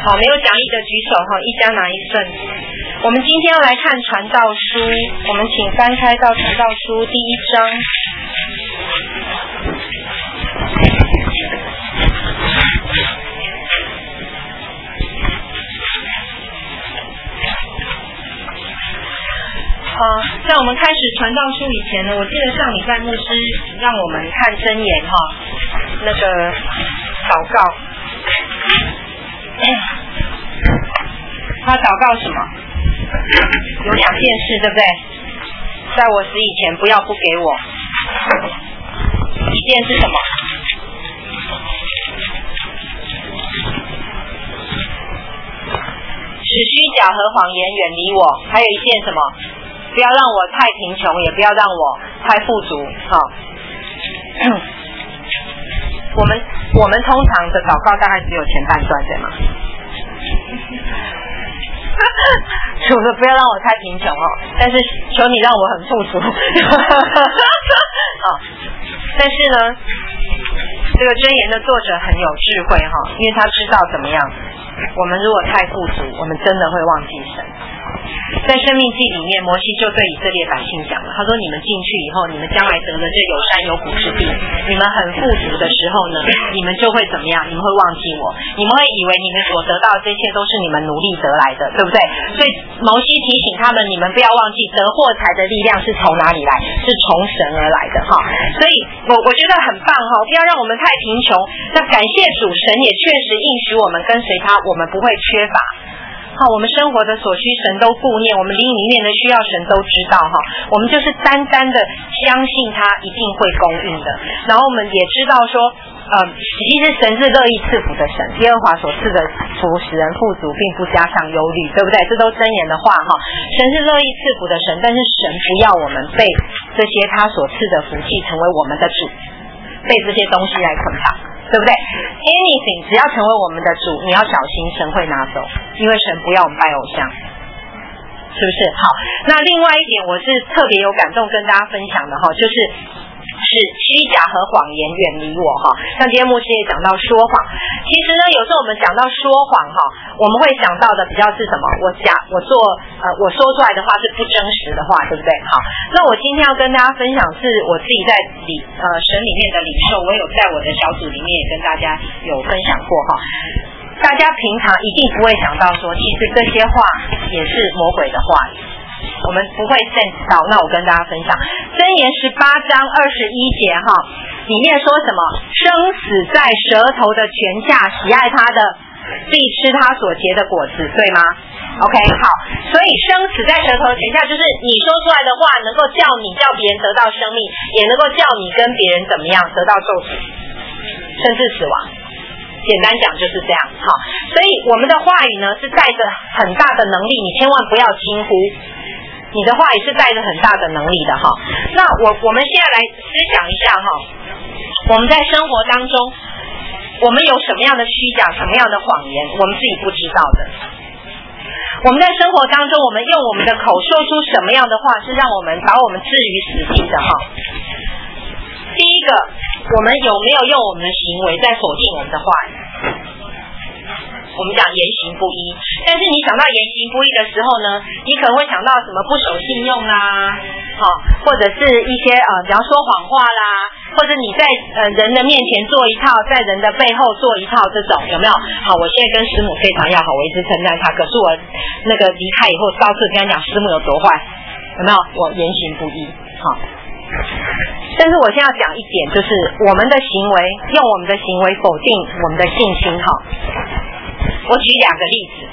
好，没有奖励的举手哈，一家拿一份。我们今天要来看传道书，我们请翻开到传道书第1章。在我们开始传道书以前呢，我记得上礼拜牧师让我们看箴言哈，那个祷告。他祷告什么？有2件事，对不对？在我死以前，不要不给我。一件是什么？使虚假和谎言远离我。还有一件什么？不要让我太贫穷，也不要让我太富足。好，我们通常的祷告大概只有前半段，对吗？除了不要让我太贫穷哦，但是求你让我很富足。好，但是呢，这个箴言的作者很有智慧哈，因为他知道怎么样，我们如果太富足，我们真的会忘记神。在申命记里面，摩西就对以色列百姓讲了，他说你们进去以后，你们将来得了这有山有谷之地，你们很富足的时候呢，你们就会怎么样？你们会忘记我，你们会以为你们所得到的这些都是你们努力得来的，对不对？所以摩西提醒他们，你们不要忘记得获财的力量是从哪里来，是从神而来的哈。所以我觉得很棒哈，不要让我们太贫穷。那感谢主，神也确实应许我们跟随他，我们不会缺乏。好，我们生活的所需神都顾念，我们灵里面的需要神都知道哈。我们就是单单的相信他一定会供应的。然后我们也知道说，其实神是乐意赐福的神，耶和华所赐的福使人富足，并不加上忧虑，对不对？这都箴言的话哈。神是乐意赐福的神，但是神不要我们被这些他所赐的福气成为我们的主，被这些东西来捆绑。对不对 ？Anything 只要成为我们的主，你要小心，神会拿走，因为神不要我们拜偶像，是不是？好，那另外一点我是特别有感动跟大家分享的哈，就是虚假和谎言远离我哈。像今天牧师也讲到说谎，其实呢，有时候我们讲到说谎哈，我们会想到的比较是什么？我说出来的话是不真实的话，对不对？好，那我今天要跟大家分享是我自己在神里面的领受，我有在我的小组里面也跟大家有分享过哈。大家平常一定不会想到说，其实这些话也是魔鬼的话语。我们不会 sense 到，那我跟大家分享箴言18章21节哈，里面说什么？生死在舌头的泉下，喜爱他的必吃他所结的果子，对吗 ？OK， 好，所以生死在舌头的泉下，就是你说出来的话能够叫别人得到生命，也能够叫你跟别人怎么样得到咒诅，甚至死亡。简单讲就是这样，好，所以我们的话语呢是带着很大的能力，你千万不要轻忽。你的话也是带着很大的能力的哈。那我们现在来思想一下哈，我们在生活当中，我们有什么样的虚假，什么样的谎言，我们自己不知道的。我们在生活当中，我们用我们的口说出什么样的话，是让我们把我们置于死地的哈。第一个，我们有没有用我们的行为在否定我们的话语？我们讲言行不一，但是你想到言行不一的时候呢，你可能会想到什么不守信用啦，好，或者是一些比方说谎话啦，或者你在人的面前做一套，在人的背后做一套，这种有没有？好，我现在跟师母非常要好，我一直称赞他，可是我那个离开以后，到处跟他讲师母有多坏，有没有？我言行不一，好。但是我现在要讲一点，就是我们的行为，用我们的行为否定我们的信心，哈。我举2个例子。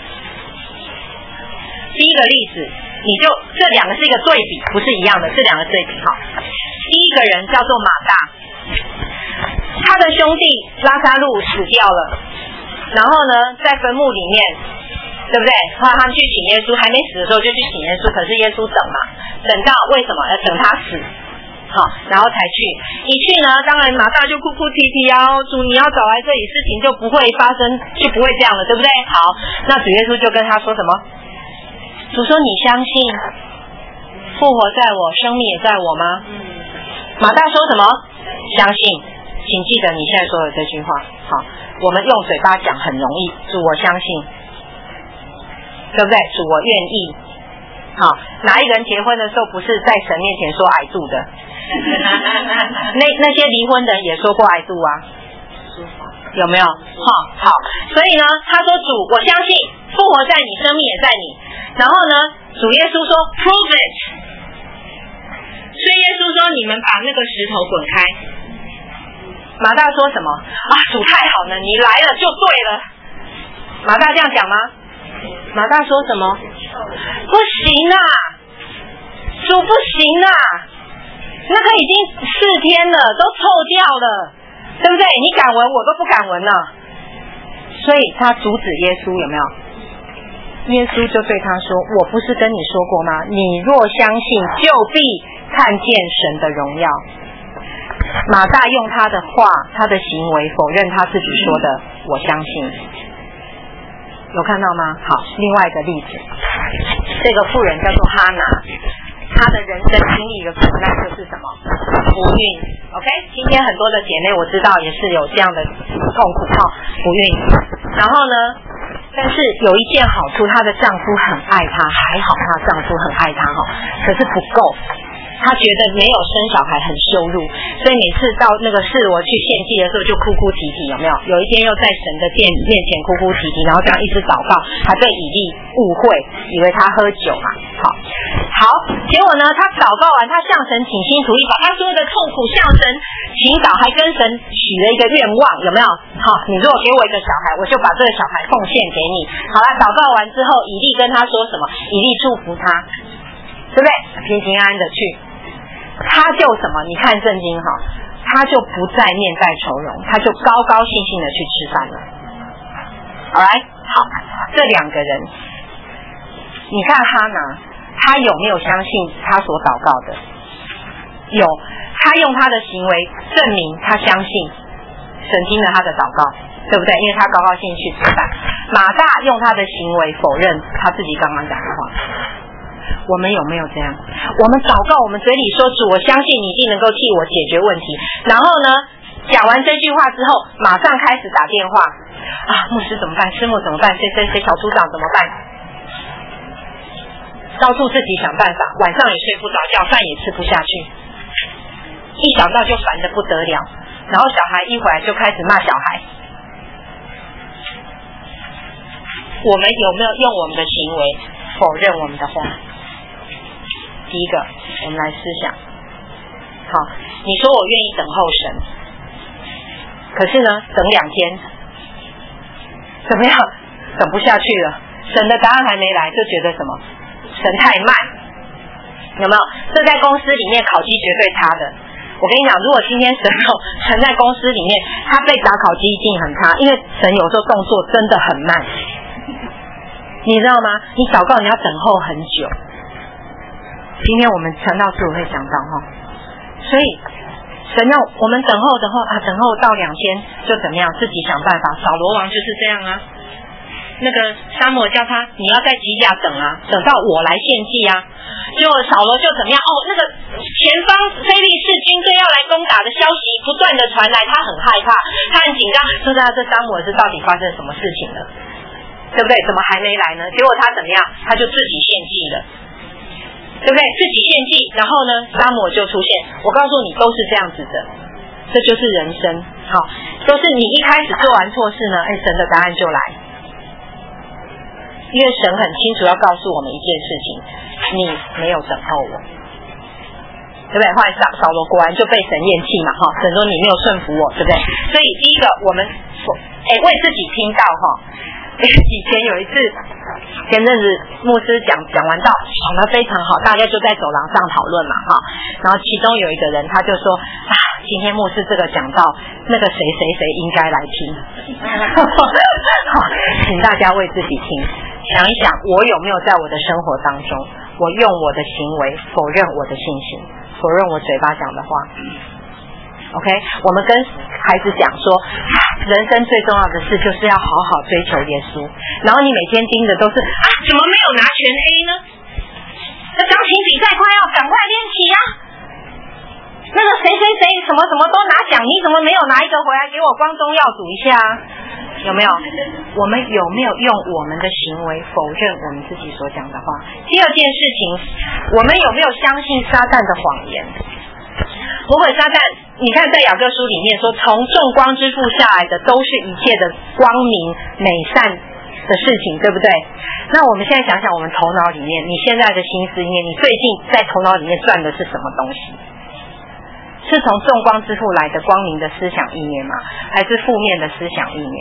第一个例子，这2个是一个对比，不是一样的，这2个对比哈。第一个人叫做马大，他的兄弟拉撒路死掉了，然后呢，在坟墓里面，对不对？后来他们去请耶稣，还没死的时候就去请耶稣，可是耶稣等嘛，等到为什么要等他死？好，然后才去。一去呢，当然马大就哭哭啼啼啊，主你要早来这里，事情就不会发生，就不会这样了，对不对？好，那主耶稣就跟他说什么？主说你相信复活在我，生命也在我吗？马大说什么？相信。 请记得你现在说的这句话。好，我们用嘴巴讲很容易，主我相信，对不对？主我愿意。好，哪一个人结婚的时候不是在神面前说I do的？那些离婚的人也说过I do啊，有没有？好，所以呢，他说主，我相信复活在你，生命也在你。然后呢，主耶稣说 prove it。所以耶稣说你们把那个石头滚开。马大说什么？啊，主太好了，你来了就对了。马大这样讲吗？马大说什么？不行啊，主不行啊，那个已经4天了，都臭掉了，对不对？你敢闻，我都不敢闻了。所以他阻止耶稣，有没有？耶稣就对他说：“我不是跟你说过吗？你若相信，就必看见神的荣耀。”马大用他的话、他的行为否认他自己说的“我相信”。有看到吗？好，另外一个例子，这个妇人叫做哈拿，她的人生经历的苦难就是什么？不孕。OK， 今天很多的姐妹我知道也是有这样的痛苦不孕。然后呢，但是有一件好处，她的丈夫很爱她，还好她丈夫很爱她可是不够。她觉得没有生小孩很羞辱，所以每次到那个示罗去献祭的时候就哭哭啼啼，有没有？有一天又在神的殿面前哭哭啼啼，然后这样一直祷告，还被以利误会，以为他喝酒嘛。好，结果呢，他祷告完，他向神倾心吐意，把他所有的痛苦向神倾倒，还跟神许了一个愿望，有没有？好，你如果给我一个小孩，我就把这个小孩奉献给你。好了，祷告完之后，以利跟他说什么？以利祝福他，对不对？平平安安的去。他就什么？你看圣经他就不再面带愁容，他就高高兴兴的去吃饭了。Alright， 好，这两个人，你看哈拿，他有没有相信他所祷告的？有，他用他的行为证明他相信神听了他的祷告，对不对？因为他高高兴兴去吃饭。马大用他的行为否认他自己刚刚讲的话。我们有没有这样？我们祷告，我们嘴里说主，我相信你一定能够替我解决问题。然后呢，讲完这句话之后，马上开始打电话啊，牧师怎么办？师母怎么办？谁小组长怎么办？到处自己想办法，晚上也睡不着觉，饭也吃不下去，一想到就烦得不得了。然后小孩一回来就开始骂小孩。我们有没有用我们的行为否认我们的话？第一个，我们来思想。好，你说我愿意等候神，可是呢，等2天，怎么样？等不下去了，神的答案还没来，就觉得什么？神太慢，有没有？这在公司里面考绩绝对差的。我跟你讲，如果今天神在公司里面，他被打考绩一定很差，因为神有时候动作真的很慢，你知道吗？你祷告你要等候很久。今天我们传道书会讲到所以神要我们等候的话等候到2天就怎么样？自己想办法。扫罗王就是这样啊。那个撒母耳叫他，你要在吉甲等啊，等到我来献祭啊。结果扫罗就怎么样？那个前方非利士军队要来攻打的消息不断的传来，他很害怕，他很紧张，不知道这撒母耳是到底发生什么事情了，对不对？怎么还没来呢？结果他怎么样？他就自己献祭了，对不对？自己献祭，然后呢，撒母耳就出现。我告诉你，都是这样子的，这就是人生。好，都是你一开始做完错事呢，神的答案就来。因为神很清楚要告诉我们一件事情，你没有等候我，对不对？后来扫罗果然就被神厌弃嘛，神说你没有顺服我，对不对？所以第一个我们为自己听到以前有一次前阵子牧师讲完道讲得非常好，大家就在走廊上讨论嘛然后其中有一个人他就说今天牧师这个讲到那个谁应该来听好，请大家为自己听，想一想我有没有在我的生活当中，我用我的行为否认我的信心，否认我嘴巴讲的话。OK， 我们跟孩子讲说，人生最重要的事就是要好好追求耶稣。然后你每天盯的都是怎么没有拿全 A 呢？那钢琴比赛快要赶快练习啊！那个谁什么都拿奖你怎么没有拿一个回来给我光宗耀祖一下？有没有？我们有没有用我们的行为否认我们自己所讲的话？第二件事情，我们有没有相信撒旦的谎言？魔鬼撒旦，你看在雅各书里面说，从众光之父下来的都是一切的光明美善的事情，对不对？那我们现在想想，我们头脑里面，你现在的心思意念，你最近在头脑里面转的是什么东西？是从众光之父来的光明的思想意念吗？还是负面的思想意念？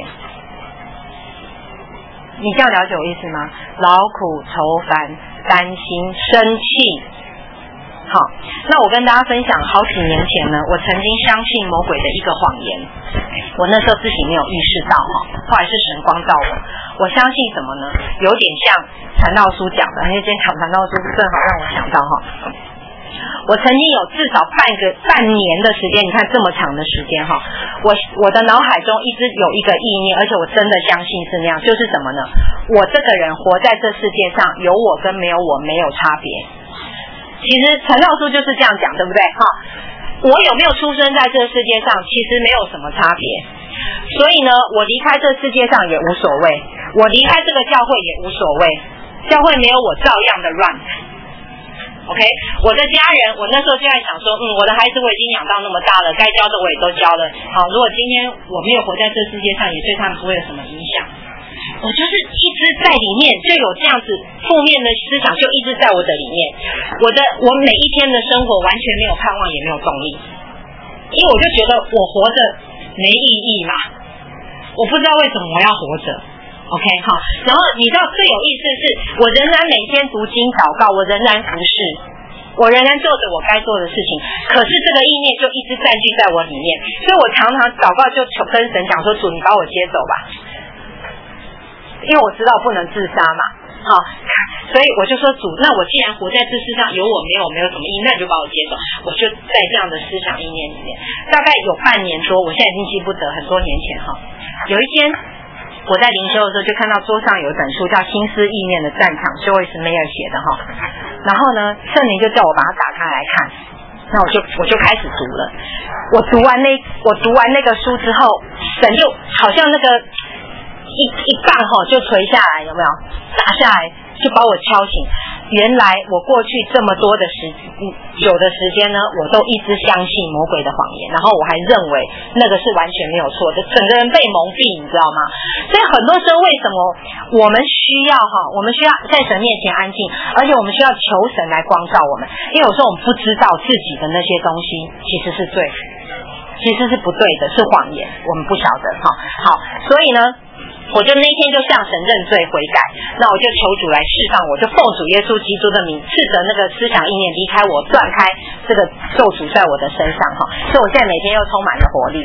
你这样了解我意思吗？劳苦愁烦担心生气。好，那我跟大家分享，好几年前呢，我曾经相信魔鬼的一个谎言，我那时候自己没有意识到后来是神光照我相信什么呢？有点像传道书讲的，因为今天讲传道书正好让我想到我曾经有至少半年的时间，你看这么长的时间我的脑海中一直有一个意念，而且我真的相信是那样，就是什么呢？我这个人活在这世界上，有我跟没有我没有差别。其实传道书就是这样讲，对不对？我有没有出生在这个世界上，其实没有什么差别。所以呢，我离开这世界上也无所谓，我离开这个教会也无所谓，教会没有我照样的乱。OK， 我的家人，我那时候就在想说，我的孩子我已经养到那么大了，该教的我也都教了。好，如果今天我没有活在这世界上，也对他们不会有什么影响。我就是一直在里面，就有这样子负面的思想，就一直在我的里面。我每一天的生活完全没有盼望，也没有动力，因为我就觉得我活着没意义嘛，我不知道为什么我要活着。OK， 好，然后你知道最有意思的是，我仍然每天读经祷告，我仍然服侍，我仍然做着我该做的事情，可是这个意念就一直占据在我里面，所以我常常祷告就跟神讲说，主你把我接走吧，因为我知道不能自杀嘛，所以我就说主，那我既然活在这世上，有我没有什么意义，那你就把我接走。我就在这样的思想意念里面，大概有半年多，我现在已经记不得，很多年前有一天我在灵修的时候，就看到桌上有一本书叫《心思意念的战场》，是卫斯梅尔写的然后呢，圣灵就叫我把它打开来看，那我就开始读了。我读完那个书之后，神就好像那个一棒就垂下来，有没有？打下来就把我敲醒。原来我过去这么多的久的时间呢，我都一直相信魔鬼的谎言，然后我还认为那个是完全没有错的，整个人被蒙蔽，你知道吗？所以很多时候为什么我们需要在神面前安静，而且我们需要求神来光照我们，因为有时候我们不知道自己的那些东西其实是对，其实是不对的，是谎言，我们不晓得好，所以呢我就那天就向神认罪悔改，那我就求主来释放我，就奉主耶稣基督的名斥责那个思想意念离开我，断开这个咒诅在我的身上所以我现在每天又充满了活力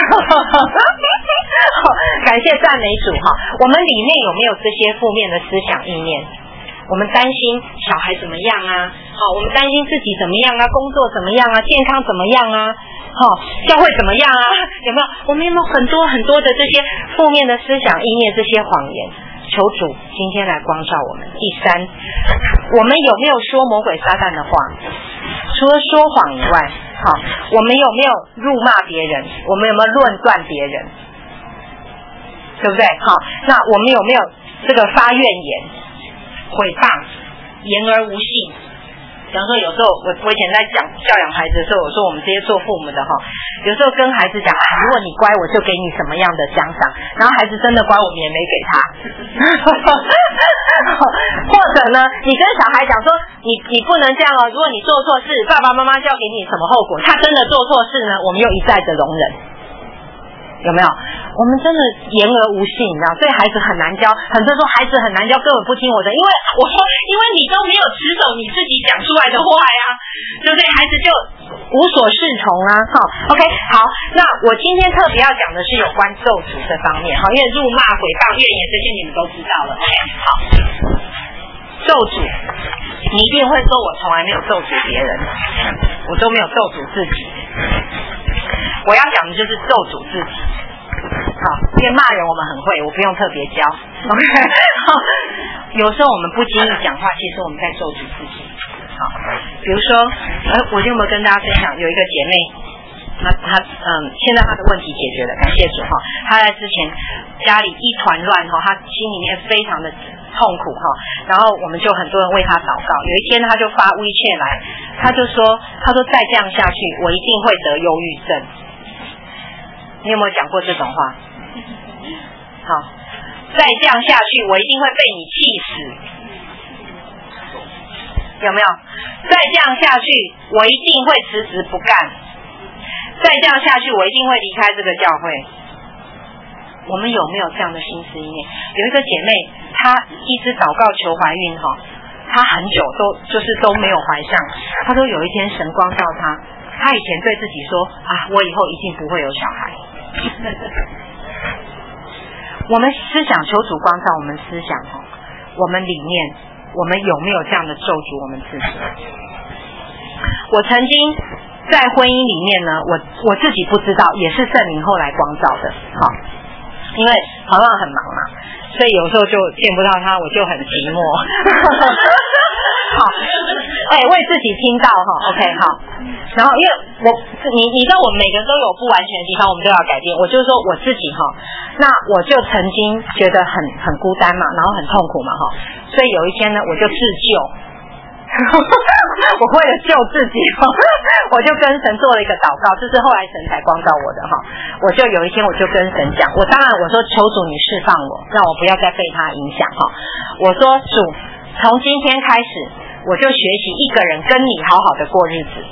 感谢赞美主我们里面有没有这些负面的思想意念？我们担心小孩怎么样啊？我们担心自己怎么样啊？工作怎么样啊？健康怎么样啊？教会怎么样啊？有没有？我们有没有很多很多的这些负面的思想意念，这些谎言？求主今天来光照我们。第三，我们有没有说魔鬼撒旦的话？除了说谎以外，我们有没有辱骂别人？我们有没有论断别人？对不对？那我们有没有这个发怨言、毁谤、言而无信？比方说有时候我以前在讲教养孩子的时候，我说我们这些做父母的有时候跟孩子讲如果你乖我就给你什么样的奖赏，然后孩子真的乖我们也没给他或者呢你跟小孩讲说你不能这样如果你做错事爸爸妈妈就要给你什么后果，他真的做错事呢，我们又一再的容忍，有没有？我们真的言而无信，你知道，所以孩子很难教。很多人说孩子很难教，根本不听我的，因为我说，因为你都没有持守你自己讲出来的话呀，对不对？孩子就无所适从啊。OK， 好，那我今天特别要讲的是有关咒诅这方面，因为辱骂、毁谤、怨言这些你们都知道了。OK， 好，咒诅，你一定会说我从来没有咒诅别人，我都没有咒诅自己。我要讲的就是咒诅自己。因为骂人我们很会，我不用特别教。OK， 有时候我们不经意讲话，其实我们在咒诅自己。比如说，我有没有跟大家分享？有一个姐妹， 现在他的问题解决了，感谢主哈。他在之前家里一团乱哈，他心里面非常的痛苦哈，然后我们就很多人为他祷告。有一天他就发WeChat来，他说再这样下去，我一定会得忧郁症。你有没有讲过这种话？好，再这样下去，我一定会被你气死。有没有？再这样下去，我一定会辞职不干。再这样下去，我一定会离开这个教会。我们有没有这样的心思意念？有一个姐妹，她一直祷告求怀孕哈，她很久都没有怀上。她说有一天神光照她，她以前对自己说啊，我以后一定不会有小孩。我们思想求主光照我们思想哈，我们里面我们有没有这样的咒诅我们自己？我曾经在婚姻里面呢，我自己不知道，也是圣灵后来光照的。好，因为好像很忙嘛，所以有时候就见不到他，我就很寂寞。好，为自己听到哈 ，OK 好。然后因为你知道我们每个人都有不完全的地方，我们都要改变。我就是说我自己哈，那我就曾经觉得很孤单嘛，然后很痛苦嘛哈，所以有一天呢，我就自救。我为了救自己，我就跟神做了一个祷告，这是后来神才光照我的哈。我就有一天我就跟神讲，我说求主你释放我，让我不要再被他影响哈。我说主，从今天开始，我就学习一个人跟你好好的过日子。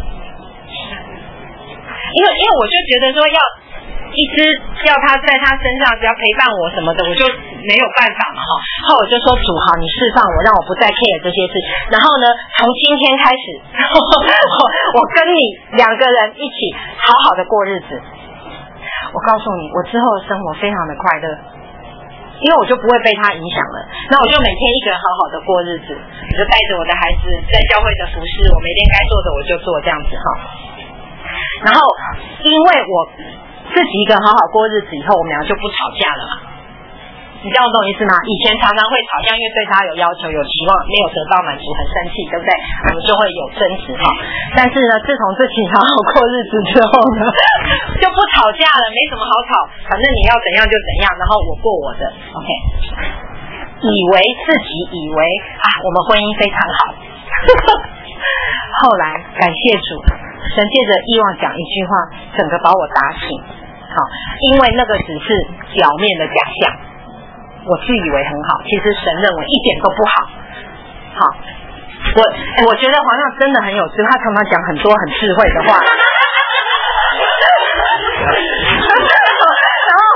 因为我就觉得说一直要他在他身上，只要陪伴我什么的，我就没有办法嘛哈。后我就说主好，你释放我，让我不再 care 这些事。然后呢，从今天开始，我跟你两个人一起好好的过日子。我告诉你，我之后的生活非常的快乐，因为我就不会被他影响了。那我就每天一个人好好的过日子，我就带着我的孩子在教会的服侍，我每天该做的我就做这样子哈。然后因为我自己一个人好好过日子以后，我们俩就不吵架了嘛。你这样懂意思吗？以前常常会吵架，因为对他有要求、有期望，没有得到满足，很生气，对不对？我们就会有争执哈。但是呢，自从自己好好过日子之后呢，就不吵架了，没什么好吵，反正你要怎样就怎样，然后我过我的 ，OK。自己以为我们婚姻非常好。后来感谢主，神借着以往讲一句话，整个把我打醒。好，因为那个只是表面的假象，我自以为很好，其实神认为一点都不好。好，我觉得皇上真的很有智慧，他常常讲很多很智慧的话。然后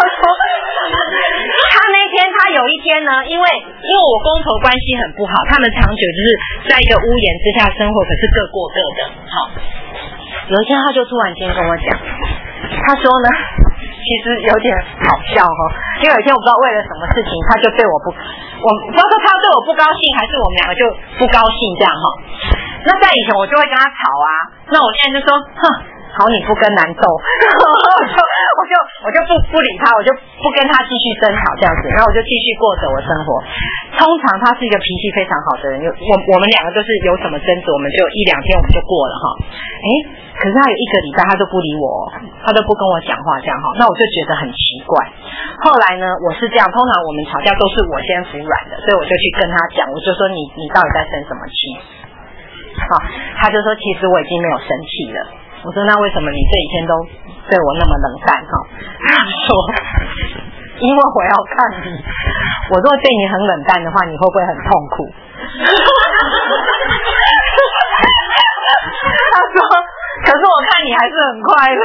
他有一天呢，因为我公婆关系很不好，他们长久就是在一个屋檐之下生活，可是各过各的。好，有一天他就突然间跟我讲，他说呢，其实有点好笑哈，因为有一天我不知道为了什么事情，他就对我不知道说他对我不高兴，还是我们两个就不高兴这样哈。那在以前我就会跟他吵啊，那我现在就说，好你不跟难斗，我就不理他，我就不跟他继续争吵这样子，然后我就继续过着我生活。通常他是一个脾气非常好的人，我们两个都是有什么争执，我们就一两天我们就过了哈。可是他有一个礼拜他都不理我，他都不跟我讲话这样哈，那我就觉得很奇怪。后来呢，我是这样，通常我们吵架都是我先服软的，所以我就去跟他讲，我就说你到底在生什么气？好，他就说其实我已经没有生气了。我说那为什么你这几天都对我那么冷淡哈？他说因为我要看你，我如果对你很冷淡的话，你会不会很痛苦？他说可是我看你还是很快乐。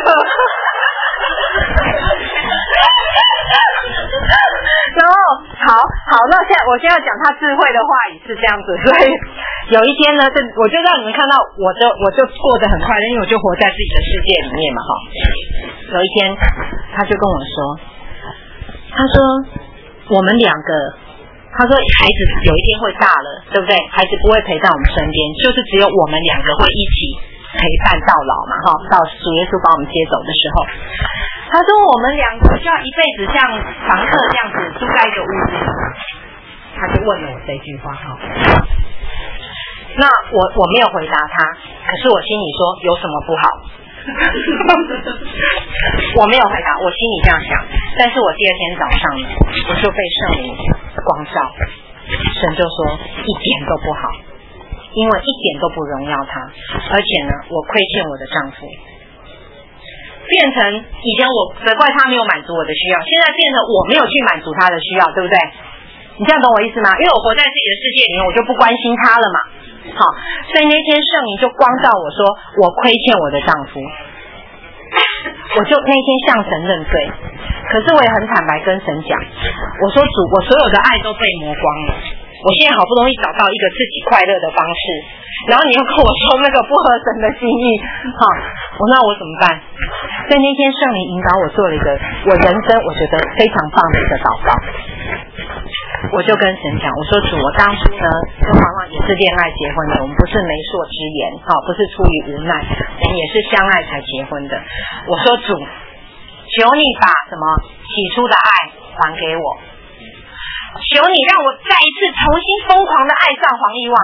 然后好，那我现在要讲他智慧的话语是这样子，所以有一天呢，我就让你们看到我就过得很快乐，因为我就活在自己的世界里面嘛哈。有一天他就跟我说，他说我们两个，他说孩子有一天会大了，对不对？孩子不会陪在我们身边，就是只有我们两个会一起陪伴到老嘛哈，到主耶稣把我们接走的时候。他说我们两个就要一辈子像房客这样子住在一个屋子。他就问了我这句话哈。那我没有回答他，可是我心里说有什么不好？ 我没有回答，我心里这样想，但是我第二天早上呢，我就被圣灵光照，神就说一点都不好，因为一点都不荣耀他，而且呢，我亏欠我的丈夫。变成以前我责怪他没有满足我的需要，现在变成我没有去满足他的需要，对不对？你这样懂我意思吗？因为我活在自己的世界里面，我就不关心他了嘛。好，所以那天圣灵就光照我说，我亏欠我的丈夫，我就那天向神认罪。可是我也很坦白跟神讲，我说主，我所有的爱都被磨光了，我现在好不容易找到一个自己快乐的方式，然后你又跟我说那个不合神的心意，好，那我怎么办？所以那天圣灵引导我做了一个我人生我觉得非常棒的一个祷告，我就跟神讲，我说主，我当初呢跟黄黄也是恋爱结婚的，我们不是媒妁之言，不是出于无奈，我们也是相爱才结婚的。我说主，求你把什么起初的爱还给我，求你让我再一次重新疯狂的爱上黄奕旺。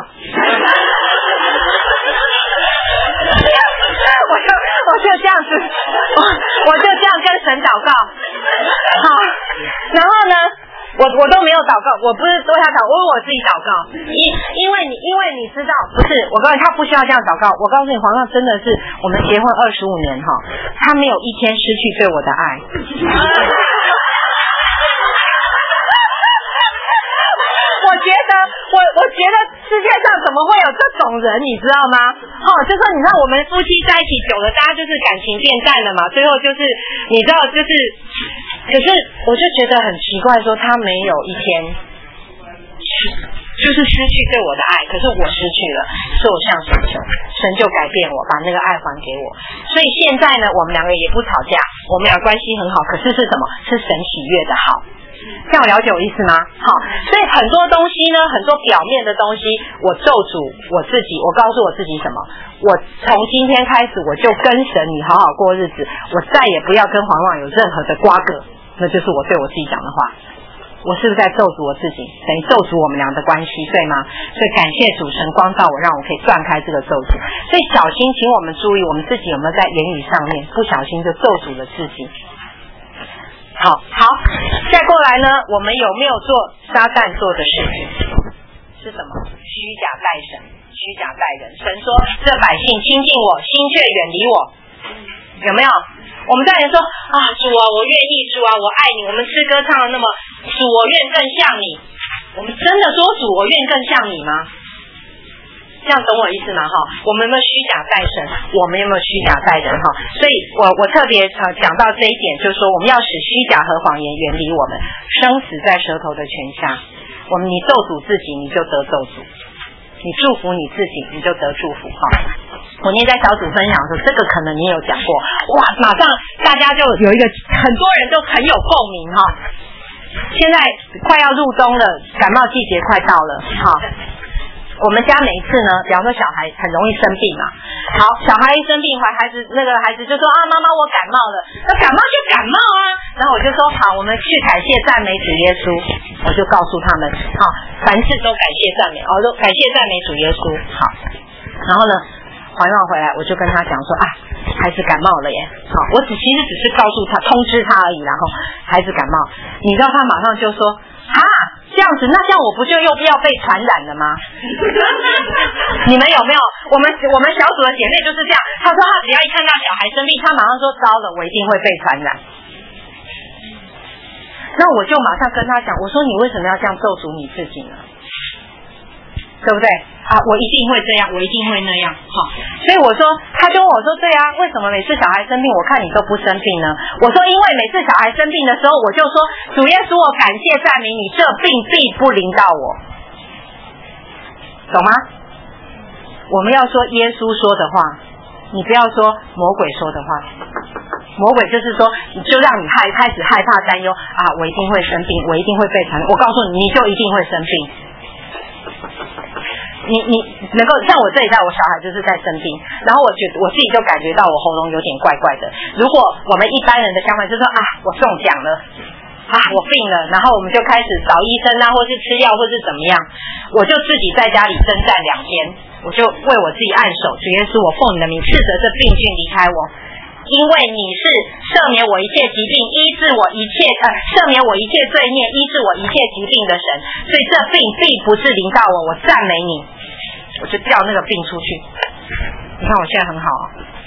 我就这样子，我就这样跟神祷告。好，然后呢，我都没有祷告，我不是对他祷，我为我自己祷告。因为你知道，不是我告诉你，他不需要这样祷告。我告诉你，黄上真的是我们结婚25年哈，他没有一天失去对我的爱。我觉得世界上怎么会有这种人，你知道吗？就说你知道我们夫妻在一起久了，大家就是感情变淡了嘛，最后就是你知道就是，可是我就觉得很奇怪，说他没有一天就是失去对我的爱，可是我失去了，所以我向神求，神就改变我，把那个爱还给我。所以现在呢，我们两个也不吵架，我们俩关系很好，可是是什么？是神喜悦的好。这样了解我意思吗？好，所以很多东西呢，很多表面的东西，我咒诅我自己，我告诉我自己什么？我从今天开始，我就跟神你好好过日子，我再也不要跟黄旺有任何的瓜葛，那就是我对我自己讲的话。我是不是在咒诅我自己？等于咒诅我们俩的关系，对吗？所以感谢主神光照我，让我可以断开这个咒诅。所以小心，请我们注意，我们自己有没有在言语上面不小心就咒诅了自己。好，再过来呢，我们有没有做撒旦做的事情？是什么？虚假待神，虚假待人。神说这百姓亲近我，心却远离我，有没有？我们在人说主啊，我愿意，主啊，我爱你。我们诗歌唱了那么主，我愿更像你。我们真的说主，我愿更像你吗？这样懂我意思吗？我们有没有虚假待神？我们有没有虚假待人？所以我特别讲到这一点，就是说我们要使虚假和谎言远离我们，生死在舌头的权下。你咒诅自己，你就得咒诅；你祝福你自己，你就得祝福。我那天在小组分享的时候，这个可能你有讲过，哇，马上大家就有一个，很多人都很有共鸣现在快要入冬了，感冒季节快到了我们家每一次呢，比方说小孩很容易生病嘛，好，小孩一生病，那个孩子就说妈妈我感冒了，那感冒就感冒啊，然后我就说好，我们去感谢赞美主耶稣，我就告诉他们，凡事都感谢赞美，都感谢赞美主耶稣，好，然后呢，还完回来我就跟他讲说孩子感冒了耶，我其实只是告诉他通知他而已，然后孩子感冒，你知道他马上就说这样子，那这样我不就又要被传染了吗？你们有没有？我们小组的姐妹就是这样，她说她只要一看到小孩生病，她马上说糟了，我一定会被传染。那我就马上跟她讲，我说你为什么要这样咒诅你自己呢？对不对？我一定会这样，我一定会那样。所以我说，他就问我说，对啊，为什么每次小孩生病，我看你都不生病呢？我说，因为每次小孩生病的时候，我就说，主耶稣，我感谢赞美你，这病必不临到我，懂吗？我们要说耶稣说的话，你不要说魔鬼说的话。魔鬼就是说，你就让你开始害怕担忧我一定会生病，我一定会被传染。我告诉你，你就一定会生病。你能够像我这一代，我小孩就是在生病，然后我自己就感觉到我喉咙有点怪怪的。如果我们一般人的想法就是说我中奖了，我病了，然后我们就开始找医生或是吃药或是怎么样，我就自己在家里征战2天，我就为我自己按手，主耶稣，我奉你的名斥责这病菌离开我。 因为你是赦免我一切疾病，医治我一切赦免我一切罪孽，医治我一切疾病的神，所以这病并不是临到我赞美你，我就调那个病出去。你看我现在很好啊，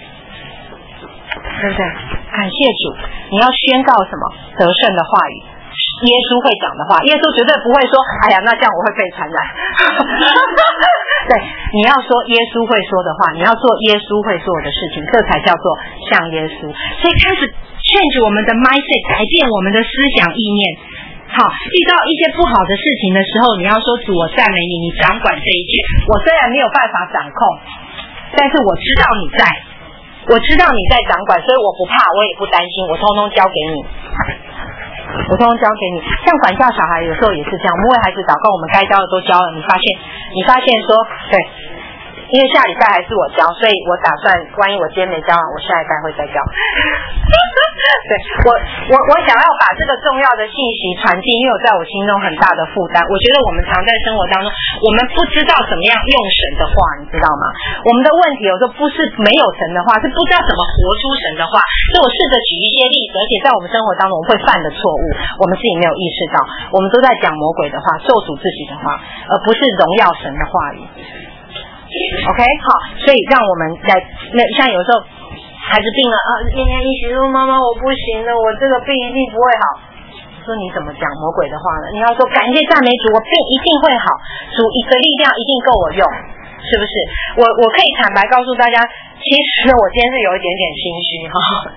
对不对？感谢主，你要宣告什么得胜的话语，耶稣会讲的话，耶稣绝对不会说哎呀那这样我会被传染对，你要说耶稣会说的话，你要做耶稣会做的事情，这才叫做像耶稣。所以开始 change 我们的 mindset， 改变我们的思想意念。好，遇到一些不好的事情的时候，你要说主我赞美你，你掌管这一切，我虽然没有办法掌控，但是我知道你在，我知道你在掌管，所以我不怕，我也不担心，我通通交给你，我通通交给你。像管教小孩有时候也是这样，我们为孩子祷告，我们该教的都教了，你发现说对，因为下礼拜还是我教，所以我打算万一我今天没教完，我下礼拜会再教对，我想要把这个重要的信息传递，因为我在我心中很大的负担。我觉得我们常在生活当中，我们不知道怎么样用神的话，你知道吗？我们的问题有时候不是没有神的话，是不知道怎么活出神的话。所以我试着举一些例子，而且在我们生活当中我们会犯的错误，我们自己没有意识到，我们都在讲魔鬼的话，咒诅自己的话，而不是荣耀神的话语。OK， 好，所以让我们在像有时候孩子病了啊，念念一起说妈妈我不行了，我这个病一定不会好。说你怎么讲魔鬼的话呢？你要说感谢赞美主，我病一定会好，主一个力量一定够我用，是不是？我可以坦白告诉大家，其实我今天是有一点点心虚哈，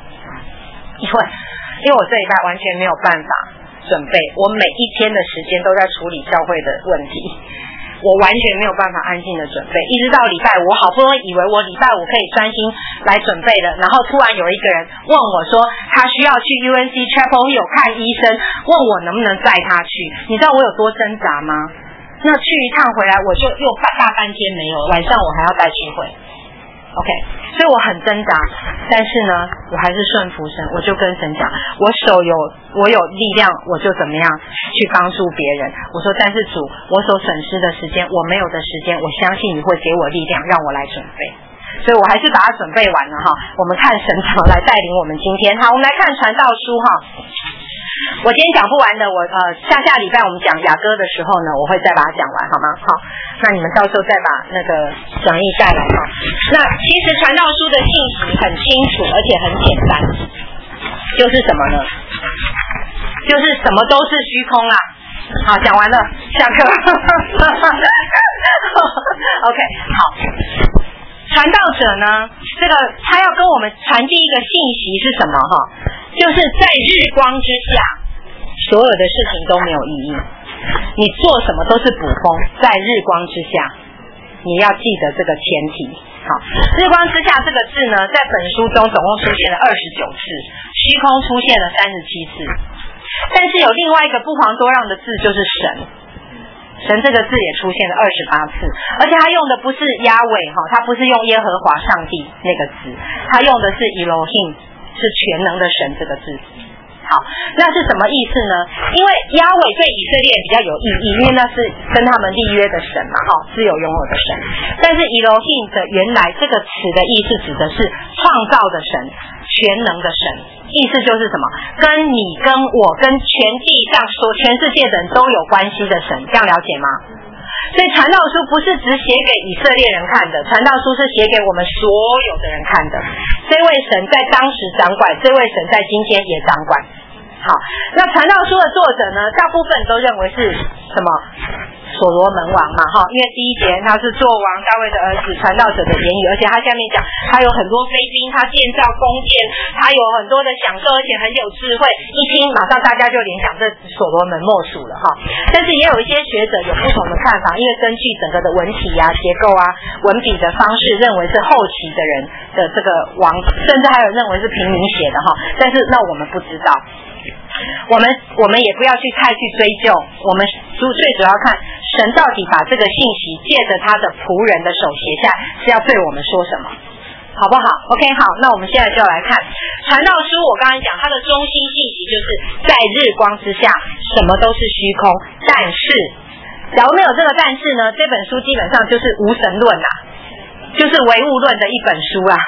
因为我这礼拜完全没有办法准备，我每一天的时间都在处理教会的问题。我完全没有办法安静的准备，一直到礼拜五，我好不容易以为我礼拜五可以专心来准备的，然后突然有一个人问我说他需要去 UNC Chapel Hill 看医生，问我能不能载他去。你知道我有多挣扎吗？那去一趟回来我就又大半天没有，晚上我还要带聚会。OK， 所以我很挣扎，但是呢，我还是顺服神，我就跟神讲，我有力量，我就怎么样去帮助别人。我说，但是主，我所损失的时间，我没有的时间，我相信你会给我力量，让我来准备。所以我还是把它准备完了哈。我们看神怎么来带领我们今天。好，我们来看传道书哈。我今天讲不完的，我下礼拜我们讲雅歌的时候呢，我会再把它讲完，好吗？好，那你们到时候再把那个讲义带来哈。那其实传道书的信息很清楚，而且很简单，就是什么呢？就是什么都是虚空啦。好，讲完了，下课。OK， 好。传道者呢，这个他要跟我们传递一个信息是什么哈？就是在日光之下，所有的事情都没有意义。你做什么都是捕风，在日光之下，你要记得这个前提。好，日光之下这个字呢，在本书中总共出现了29次，虚空出现了37次，但是有另外一个不遑多让的字，就是神。神这个字也出现了28次，而且他用的不是亚伟哈，他不是用耶和华上帝那个字，他用的是 Elohim， 是全能的神这个字。好，那是什么意思呢？因为亚伟对以色列比较有意义，因为那是跟他们立约的神嘛，哈，自由拥有的神。但是 Elohim 的原来这个词的意思指的是创造的神，全能的神。意思就是什么？跟你、跟我、跟全地上全世界的人都有关系的神，这样了解吗？所以传道书不是只写给以色列人看的，传道书是写给我们所有的人看的。这位神在当时掌管，这位神在今天也掌管。好，那传道书的作者呢，大部分都认为是什么？所罗门王嘛，哈，因为第一节他是做王，大卫的儿子，传道者的言语，而且他下面讲他有很多飞兵，他建造宫殿，他有很多的享受，而且很有智慧。一听马上大家就联想这所罗门莫属了哈。但是也有一些学者有不同的看法，因为根据整个的文体啊、结构啊、文笔的方式，认为是后期的人的这个王，甚至还有认为是平民写的哈。但是那我们不知道。我们也不要去太去追究，我们最主要看神到底把这个信息借着他的仆人的手写下，是要对我们说什么，好不好 ？OK， 好，那我们现在就来看传道书。我刚才讲它的中心信息就是在日光之下，什么都是虚空。但是，假如没有这个但是呢，这本书基本上就是无神论啦，就是唯物论的一本书啦。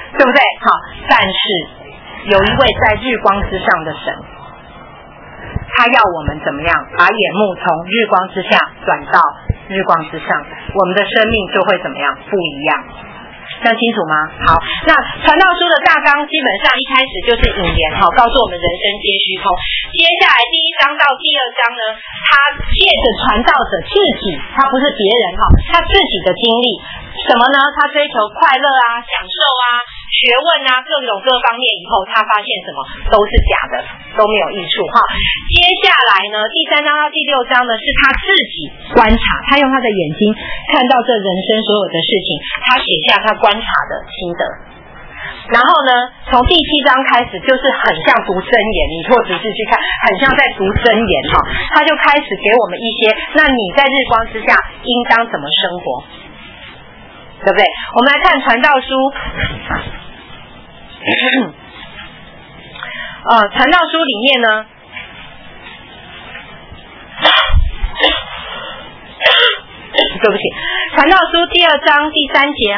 对不对？好，但是有一位在日光之上的神，他要我们怎么样？把眼目从日光之下转到日光之上，我们的生命就会怎么样？不一样。这样清楚吗？好，那传道书的大纲基本上一开始就是引言，告诉我们人生皆虚空。接下来第1章到第2章呢，他借着传道者自己，他不是别人他自己的经历，什么呢？他追求快乐啊、享受啊、学问啊，各种各方面以后，他发现什么都是假的，都没有益处接下来呢，第3章到第6章呢，是他自己观察，他用他的眼睛看到这人生所有的事情，他写下他观察的心得。然后呢，从第7章开始就是很像读箴言，你若仔细去看，很像在读箴言他就开始给我们一些，那你在日光之下应当怎么生活，对不对？我们来看传道书传道书里面呢，对不起，传道书第2章第3节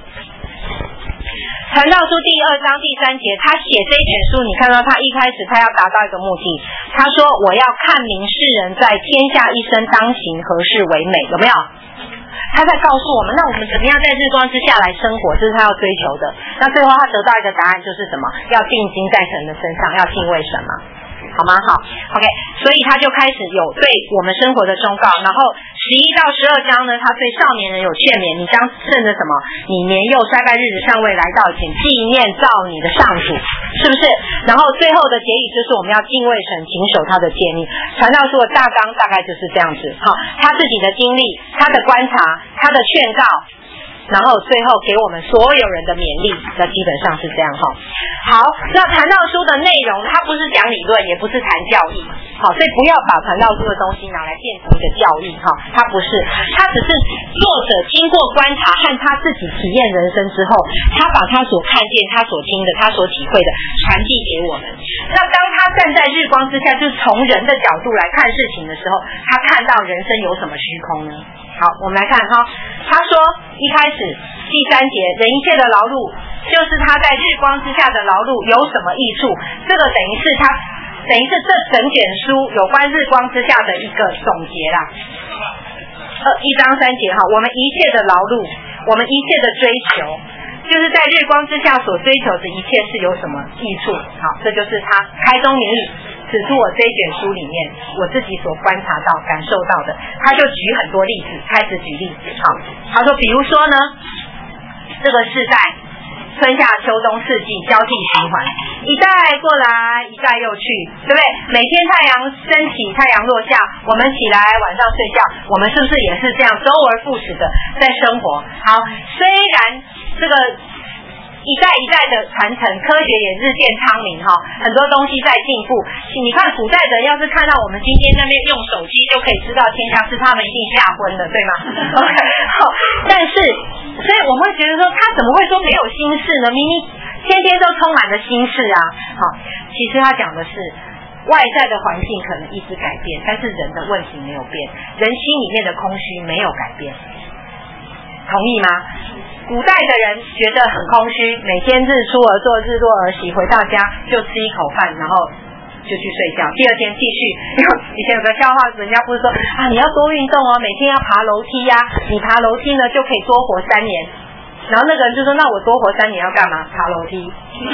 传道书第2章第3节，他写这一卷书，你看到他一开始他要达到一个目的，他说我要看明世人在天下一生当行何事为美，有没有？他在告诉我们，那我们怎么样在日光之下来生活，这是他要追求的。那最后他得到一个答案，就是什么？要定睛在神的身上，要敬畏神嘛，好吗？好 ，OK， 所以他就开始有对我们生活的忠告。然后11到12章呢，他对少年人有劝勉，你将趁着什么？你年幼衰败日子尚未来到前，纪念造你的上主，是不是？然后最后的结语就是我们要敬畏神，谨守他的诫命。传道书的大纲大概就是这样子。好，他自己的经历，他的观察，他的劝告。然后最后给我们所有人的勉励，那基本上是这样好，那传道书的内容，它不是讲理论，也不是谈教义，所以不要把传道书的东西拿来变成一个教义它不是，它只是作者经过观察和他自己体验人生之后，他把他所看见、他所听的、他所体会的传递给我们。那当他站在日光之下，就是从人的角度来看事情的时候，他看到人生有什么虚空呢？好，我们来看他说一开始第3节，人一切的劳碌，就是他在日光之下的劳碌有什么益处？这个等于是这整卷书有关日光之下的一个总结啦。1章3节我们一切的劳碌，我们一切的追求，就是在日光之下所追求的一切是有什么益处？好，这就是他开宗明义指出我这一卷书里面我自己所观察到感受到的。他就举很多例子，开始举例子。好，他说比如说呢，这个世代春夏秋冬四季交替循环，一代过来一代又去，对不对？每天太阳升起太阳落下，我们起来晚上睡觉，我们是不是也是这样周而复始的在生活？好，虽然这个一代一代的传承，科学也日渐昌明很多东西在进步。你看古代的人要是看到我们今天那边用手机就可以知道天下事，他们一定吓昏了，对吗？OK， 好，但是所以我们会觉得说，他怎么会说没有心事呢？明明天天都充满了心事啊。好，其实他讲的是外在的环境可能一直改变，但是人的问题没有变，人心里面的空虚没有改变，同意吗？古代的人觉得很空虚，每天日出而作，日落而息，回到家就吃一口饭，然后就去睡觉，第二天继续。以前有个笑话，人家不是说你要多运动每天要爬楼梯你爬楼梯呢就可以多活3年。然后那个人就说，那我多活3年要干嘛？爬楼梯。